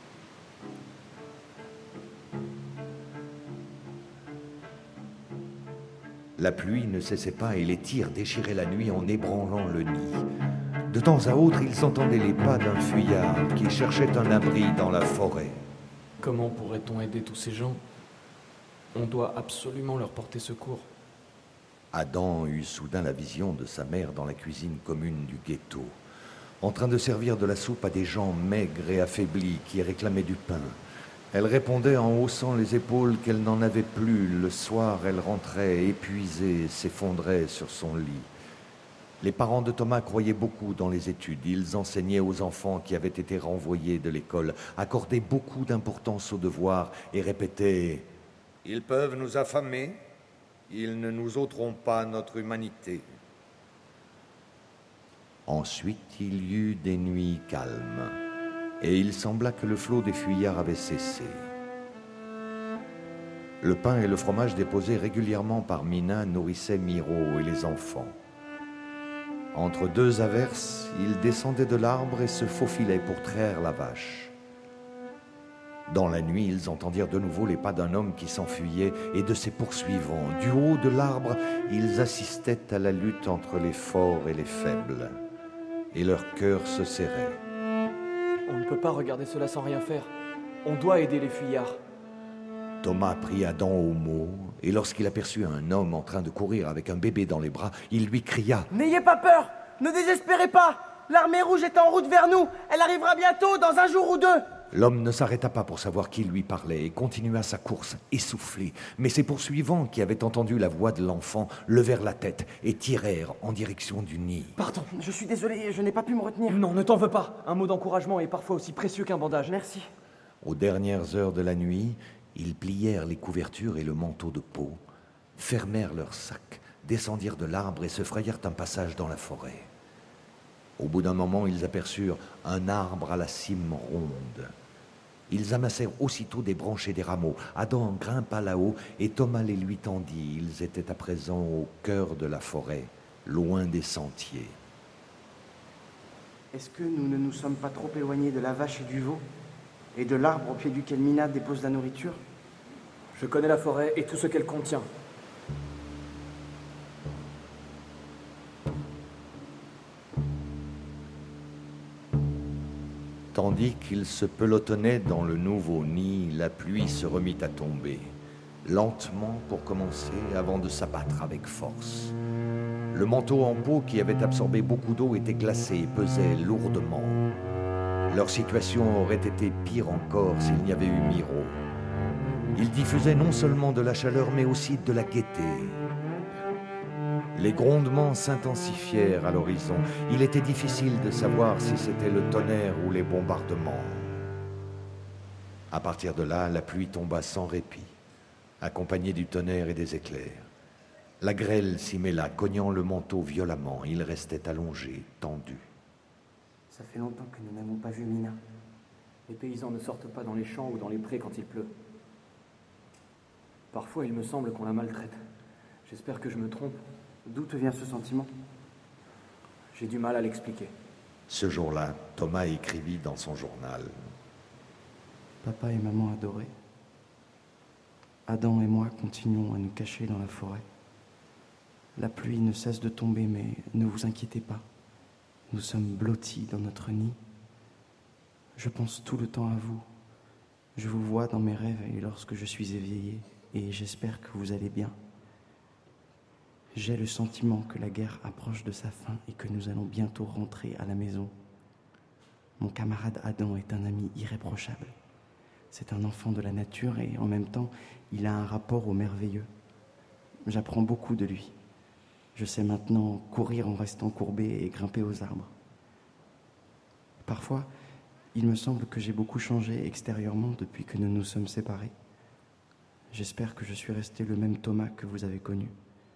[SPEAKER 3] La pluie ne cessait pas et les tirs déchiraient la nuit en ébranlant le nid. De temps à autre, ils entendaient les pas d'un fuyard qui cherchait un abri dans la forêt.
[SPEAKER 5] Comment pourrait-on aider tous ces gens? On doit absolument leur porter secours.
[SPEAKER 3] Adam eut soudain la vision de sa mère dans la cuisine commune du ghetto, en train de servir de la soupe à des gens maigres et affaiblis qui réclamaient du pain. Elle répondait en haussant les épaules qu'elle n'en avait plus. Le soir, elle rentrait épuisée, s'effondrait sur son lit. Les parents de Thomas croyaient beaucoup dans les études. Ils enseignaient aux enfants qui avaient été renvoyés de l'école, accordaient beaucoup d'importance aux devoirs et répétaient « Ils peuvent nous affamer, ils ne nous ôteront pas notre humanité. » Ensuite, il y eut des nuits calmes, et il sembla que le flot des fuyards avait cessé. Le pain et le fromage déposés régulièrement par Mina nourrissaient Miro et les enfants. Entre deux averses, ils descendaient de l'arbre et se faufilaient pour traire la vache. Dans la nuit, ils entendirent de nouveau les pas d'un homme qui s'enfuyait et de ses poursuivants. Du haut de l'arbre, ils assistaient à la lutte entre les forts et les faibles. Et leur cœur se serrait.
[SPEAKER 1] On ne peut pas regarder cela sans rien faire. On doit aider les fuyards.
[SPEAKER 3] Thomas prit Adam au mot, et lorsqu'il aperçut un homme en train de courir avec un bébé dans les bras, il lui cria «
[SPEAKER 6] N'ayez pas peur! Ne désespérez pas! L'armée rouge est en route vers nous! Elle arrivera bientôt, dans un jour ou deux! »
[SPEAKER 3] L'homme ne s'arrêta pas pour savoir qui lui parlait et continua sa course, essoufflé. Mais ses poursuivants, qui avaient entendu la voix de l'enfant, levèrent la tête et tirèrent en direction du nid.
[SPEAKER 6] Pardon, je suis désolé, je n'ai pas pu me retenir.
[SPEAKER 1] Non, ne t'en veux pas. Un mot d'encouragement est parfois aussi précieux qu'un bandage.
[SPEAKER 6] Merci.
[SPEAKER 3] Aux dernières heures de la nuit, ils plièrent les couvertures et le manteau de peau, fermèrent leurs sacs, descendirent de l'arbre et se frayèrent un passage dans la forêt. Au bout d'un moment, ils aperçurent un arbre à la cime ronde. Ils amassèrent aussitôt des branches et des rameaux. Adam grimpa là-haut et Thomas les lui tendit. Ils étaient à présent au cœur de la forêt, loin des sentiers.
[SPEAKER 6] Est-ce que nous ne nous sommes pas trop éloignés de la vache et du veau, et de l'arbre au pied duquel Mina dépose la nourriture?
[SPEAKER 1] Je connais la forêt et tout ce qu'elle contient.
[SPEAKER 3] Tandis qu'ils se pelotonnaient dans le nouveau nid, la pluie se remit à tomber, lentement pour commencer, avant de s'abattre avec force. Le manteau en peau qui avait absorbé beaucoup d'eau était glacé et pesait lourdement. Leur situation aurait été pire encore s'il n'y avait eu Miro. Il diffusait non seulement de la chaleur, mais aussi de la gaieté. Les grondements s'intensifièrent à l'horizon. Il était difficile de savoir si c'était le tonnerre ou les bombardements. À partir de là, la pluie tomba sans répit, accompagnée du tonnerre et des éclairs. La grêle s'y mêla, cognant le manteau violemment. Il restait allongé, tendu.
[SPEAKER 6] Ça fait longtemps que nous n'avons pas vu Mina.
[SPEAKER 1] Les paysans ne sortent pas dans les champs ou dans les prés quand il pleut. Parfois, il me semble qu'on la maltraite. J'espère que je me trompe.
[SPEAKER 6] D'où te vient ce sentiment?
[SPEAKER 1] J'ai du mal à l'expliquer.
[SPEAKER 3] Ce jour-là, Thomas écrivit dans son journal.
[SPEAKER 8] Papa et maman adorés. Adam et moi continuons à nous cacher dans la forêt. La pluie ne cesse de tomber, mais ne vous inquiétez pas. Nous sommes blottis dans notre nid. Je pense tout le temps à vous. Je vous vois dans mes rêves et lorsque je suis éveillé, et j'espère que vous allez bien. J'ai le sentiment que la guerre approche de sa fin et que nous allons bientôt rentrer à la maison. Mon camarade Adam est un ami irréprochable. C'est un enfant de la nature et en même temps, il a un rapport au merveilleux. J'apprends beaucoup de lui. Je sais maintenant courir en restant courbé et grimper aux arbres. Parfois, il me semble que j'ai beaucoup changé extérieurement depuis que nous nous sommes séparés. J'espère que je suis resté le même Thomas que vous avez connu.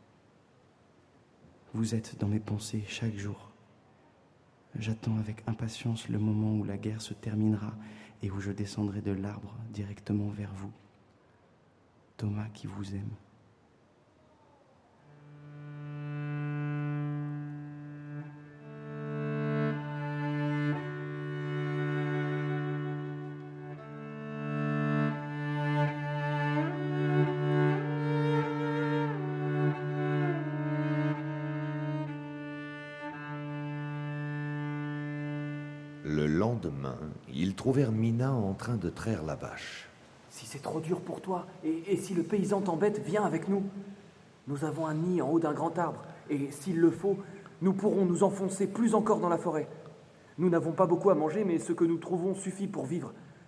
[SPEAKER 8] Vous êtes dans mes pensées chaque jour. J'attends avec impatience le moment où la guerre se terminera et où je descendrai de l'arbre directement vers vous. Thomas qui vous aime.
[SPEAKER 3] Le lendemain, ils trouvèrent Mina en train de traire la vache.
[SPEAKER 1] Si c'est trop dur pour toi, et, et si le paysan t'embête, viens avec nous. Nous avons un nid en haut d'un grand arbre, et s'il le faut, nous pourrons nous enfoncer plus encore dans la forêt. Nous n'avons pas beaucoup à manger, mais ce que nous trouvons suffit pour vivre.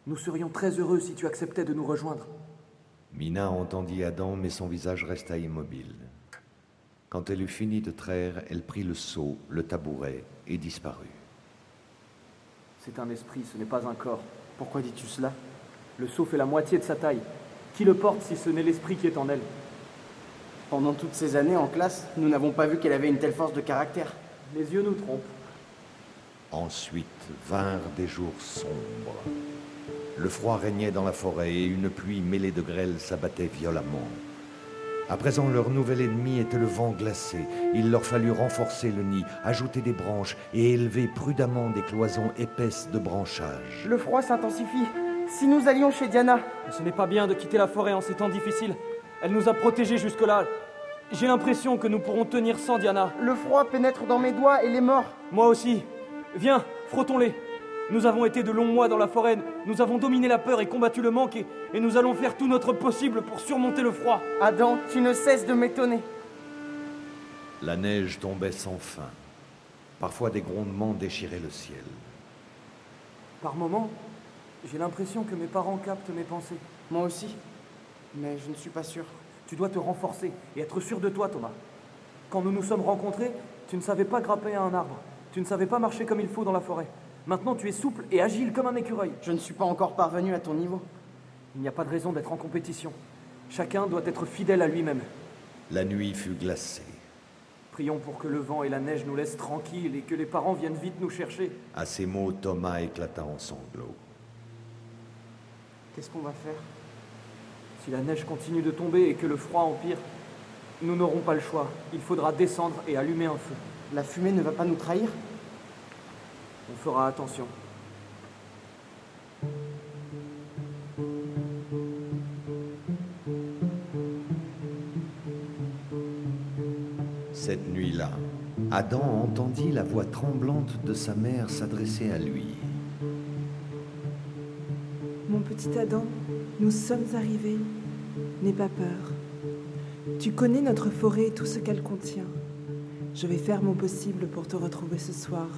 [SPEAKER 1] Nous serions très heureux si tu acceptais de nous rejoindre.
[SPEAKER 3] Mina entendit Adam, mais son visage resta immobile. Quand elle eut fini de traire, elle prit le seau, le tabouret et disparut.
[SPEAKER 1] C'est un esprit, ce n'est pas un corps.
[SPEAKER 6] Pourquoi dis-tu cela?
[SPEAKER 1] Le seau fait la moitié de sa taille. Qui le porte si ce n'est l'esprit qui est en elle?
[SPEAKER 6] Pendant toutes ces années en classe, nous n'avons pas vu qu'elle avait une telle force de caractère.
[SPEAKER 1] Les yeux nous trompent.
[SPEAKER 3] Ensuite vinrent des jours sombres. Le froid régnait dans la forêt et une pluie mêlée de grêle s'abattait violemment. À présent, leur nouvel ennemi était le vent glacé. Il leur fallut renforcer le nid, ajouter des branches et élever prudemment des cloisons épaisses de branchages.
[SPEAKER 6] Le froid s'intensifie. Si nous allions chez Diana...
[SPEAKER 1] Ce n'est pas bien de quitter la forêt en ces temps difficiles. Elle nous a protégés jusque-là. J'ai l'impression que nous pourrons tenir sans Diana.
[SPEAKER 6] Le froid pénètre dans mes doigts et les morts.
[SPEAKER 1] Moi aussi. Viens, frottons-les. Nous avons été de longs mois dans la forêt, nous avons dominé la peur et combattu le manque, et, et nous allons faire tout notre possible pour surmonter le froid.
[SPEAKER 6] Adam, tu ne cesses de m'étonner.
[SPEAKER 3] La neige tombait sans fin. Parfois des grondements déchiraient le ciel.
[SPEAKER 1] Par moments, j'ai l'impression que mes parents captent mes pensées.
[SPEAKER 6] Moi aussi, mais je ne suis pas sûr.
[SPEAKER 1] Tu dois te renforcer et être sûr de toi, Thomas. Quand nous nous sommes rencontrés, tu ne savais pas grimper à un arbre. Tu ne savais pas marcher comme il faut dans la forêt. Maintenant, tu es souple et agile comme un écureuil.
[SPEAKER 6] Je ne suis pas encore parvenu à ton niveau.
[SPEAKER 1] Il n'y a pas de raison d'être en compétition. Chacun doit être fidèle à lui-même.
[SPEAKER 3] La nuit fut glacée.
[SPEAKER 1] Prions pour que le vent et la neige nous laissent tranquilles et que les parents viennent vite nous chercher.
[SPEAKER 3] À ces mots, Thomas éclata en sanglots.
[SPEAKER 6] Qu'est-ce qu'on va faire?
[SPEAKER 1] Si la neige continue de tomber et que le froid empire, nous n'aurons pas le choix. Il faudra descendre et allumer un feu.
[SPEAKER 6] La fumée ne va pas nous trahir?
[SPEAKER 1] On fera attention.
[SPEAKER 3] Cette nuit-là, Adam entendit la voix tremblante de sa mère s'adresser à lui.
[SPEAKER 4] Mon petit Adam, nous sommes arrivés. N'aie pas peur. Tu connais notre forêt et tout ce qu'elle contient. Je vais faire mon possible pour te retrouver ce soir.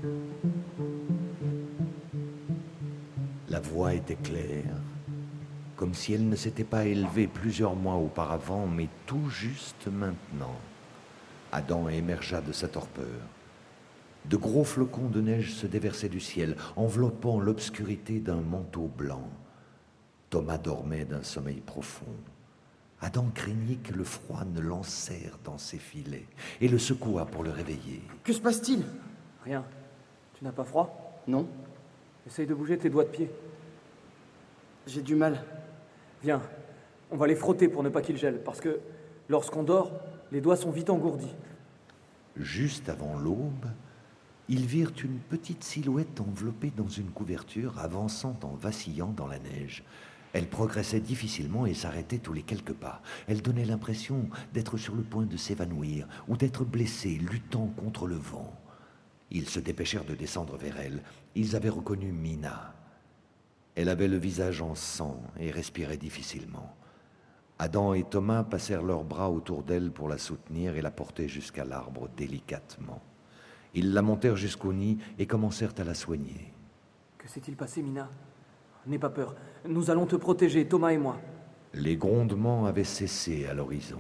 [SPEAKER 3] La voix était claire, comme si elle ne s'était pas élevée plusieurs mois auparavant, mais tout juste maintenant. Adam émergea de sa torpeur. De gros flocons de neige se déversaient du ciel, enveloppant l'obscurité d'un manteau blanc. Thomas dormait d'un sommeil profond. Adam craignit que le froid ne l'enserre dans ses filets et le secoua pour le réveiller.
[SPEAKER 6] Que se passe-t-il?
[SPEAKER 1] Rien. Tu n'as pas froid?
[SPEAKER 6] Non.
[SPEAKER 1] Essaye de bouger tes doigts de pied.
[SPEAKER 6] J'ai du mal.
[SPEAKER 1] Viens, on va les frotter pour ne pas qu'ils gèlent, parce que lorsqu'on dort, les doigts sont vite engourdis.
[SPEAKER 3] Juste avant l'aube, ils virent une petite silhouette enveloppée dans une couverture avançant en vacillant dans la neige. Elle progressait difficilement et s'arrêtait tous les quelques pas. Elle donnait l'impression d'être sur le point de s'évanouir ou d'être blessée, luttant contre le vent. Ils se dépêchèrent de descendre vers elle. Ils avaient reconnu Mina. Elle avait le visage en sang et respirait difficilement. Adam et Thomas passèrent leurs bras autour d'elle pour la soutenir et la porter jusqu'à l'arbre délicatement. Ils la montèrent jusqu'au nid et commencèrent à la soigner.
[SPEAKER 1] Que s'est-il passé, Mina? N'aie pas peur. Nous allons te protéger, Thomas et moi.
[SPEAKER 3] Les grondements avaient cessé à l'horizon.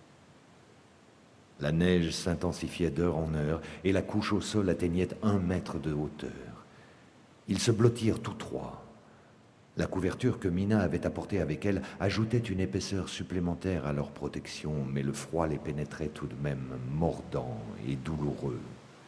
[SPEAKER 3] La neige s'intensifiait d'heure en heure et la couche au sol atteignait un mètre de hauteur. Ils se blottirent tous trois. La couverture que Mina avait apportée avec elle ajoutait une épaisseur supplémentaire à leur protection, mais le froid les pénétrait tout de même mordant et douloureux.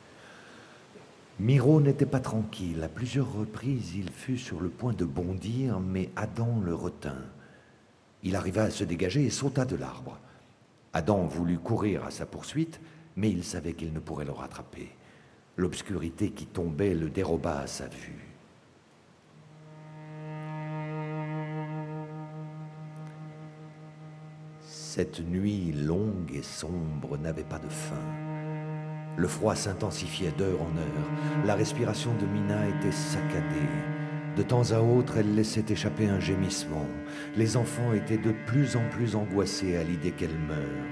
[SPEAKER 3] Miro n'était pas tranquille. À plusieurs reprises, il fut sur le point de bondir, mais Adam le retint. Il arriva à se dégager et sauta de l'arbre. Adam voulut courir à sa poursuite, mais il savait qu'il ne pourrait le rattraper. L'obscurité qui tombait le déroba à sa vue. Cette nuit longue et sombre n'avait pas de fin. Le froid s'intensifiait d'heure en heure. La respiration de Mina était saccadée. De temps à autre, elle laissait échapper un gémissement. Les enfants étaient de plus en plus angoissés à l'idée qu'elle meure.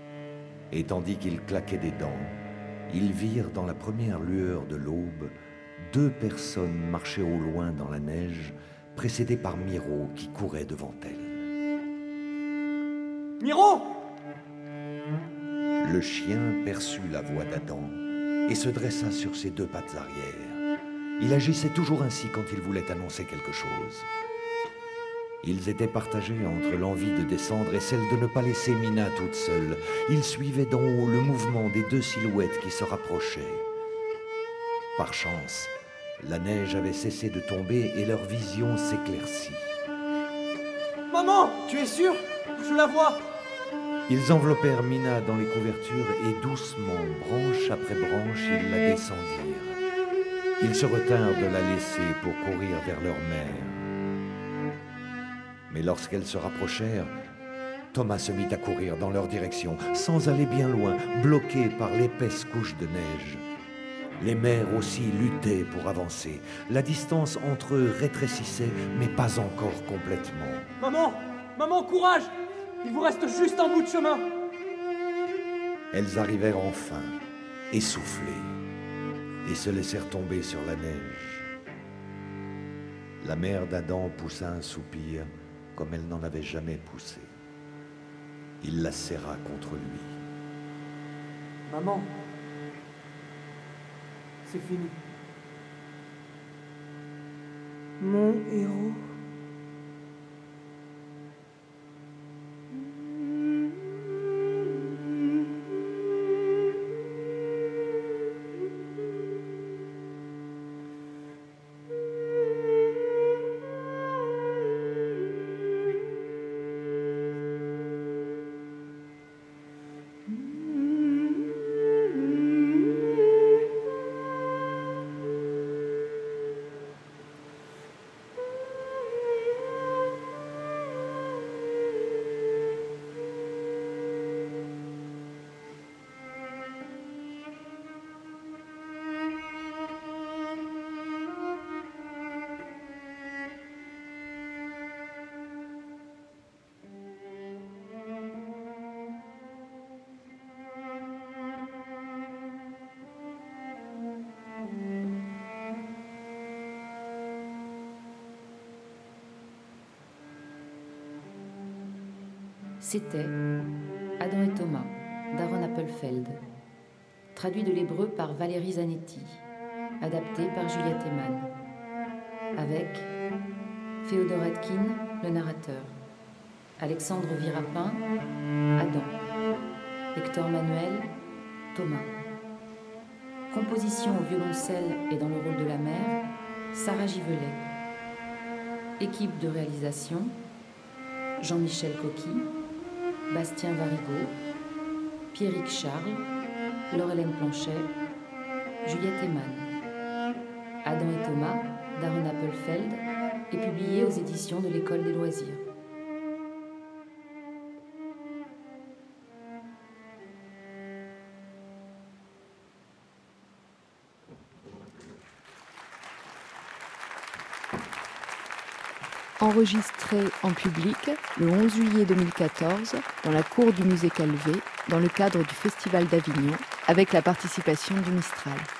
[SPEAKER 3] Et tandis qu'ils claquaient des dents, ils virent dans la première lueur de l'aube deux personnes marchaient au loin dans la neige, précédées par Miro qui courait devant elles.
[SPEAKER 1] Miro!
[SPEAKER 3] Le chien perçut la voix d'Adam et se dressa sur ses deux pattes arrière. Il agissait toujours ainsi quand il voulait annoncer quelque chose. Ils étaient partagés entre l'envie de descendre et celle de ne pas laisser Mina toute seule. Ils suivaient d'en haut le mouvement des deux silhouettes qui se rapprochaient. Par chance, la neige avait cessé de tomber et leur vision s'éclaircit.
[SPEAKER 1] Maman!
[SPEAKER 6] Tu es sûr?
[SPEAKER 1] Je la vois!
[SPEAKER 3] Ils enveloppèrent Mina dans les couvertures et doucement, branche après branche, ils la descendirent. Ils se retinrent de la laisser pour courir vers leur mère. Mais lorsqu'elles se rapprochèrent, Thomas se mit à courir dans leur direction, sans aller bien loin, bloqué par l'épaisse couche de neige. Les mères aussi luttaient pour avancer. La distance entre eux rétrécissait, mais pas encore complètement.
[SPEAKER 1] Maman! Maman, courage! Il vous reste juste un bout de chemin!
[SPEAKER 3] Elles arrivèrent enfin, essoufflées, et se laissèrent tomber sur la neige. La mère d'Adam poussa un soupir comme elle n'en avait jamais poussé. Il la serra contre lui.
[SPEAKER 1] Maman, c'est fini.
[SPEAKER 4] Mon héros.
[SPEAKER 2] C'était Adam et Thomas, d'Aaron Appelfeld, traduit de l'hébreu par Valérie Zanetti, adapté par Juliette Eman, avec Féodor Atkin, le narrateur, Alexandre Virapin, Adam, Hector Manuel, Thomas. Composition au violoncelle et dans le rôle de la mère, Sarah Givelet. Équipe de réalisation, Jean-Michel Coqui, Bastien Varigo, Pierrick Charles, Laure-Hélène Planchet, Juliette Eman. Adam et Thomas, d'Aaron Appelfeld, est publié aux éditions de l'École des loisirs.
[SPEAKER 9] Enregistré en public le onze juillet deux mille quatorze dans la cour du musée Calvé dans le cadre du Festival d'Avignon avec la participation du Mistral.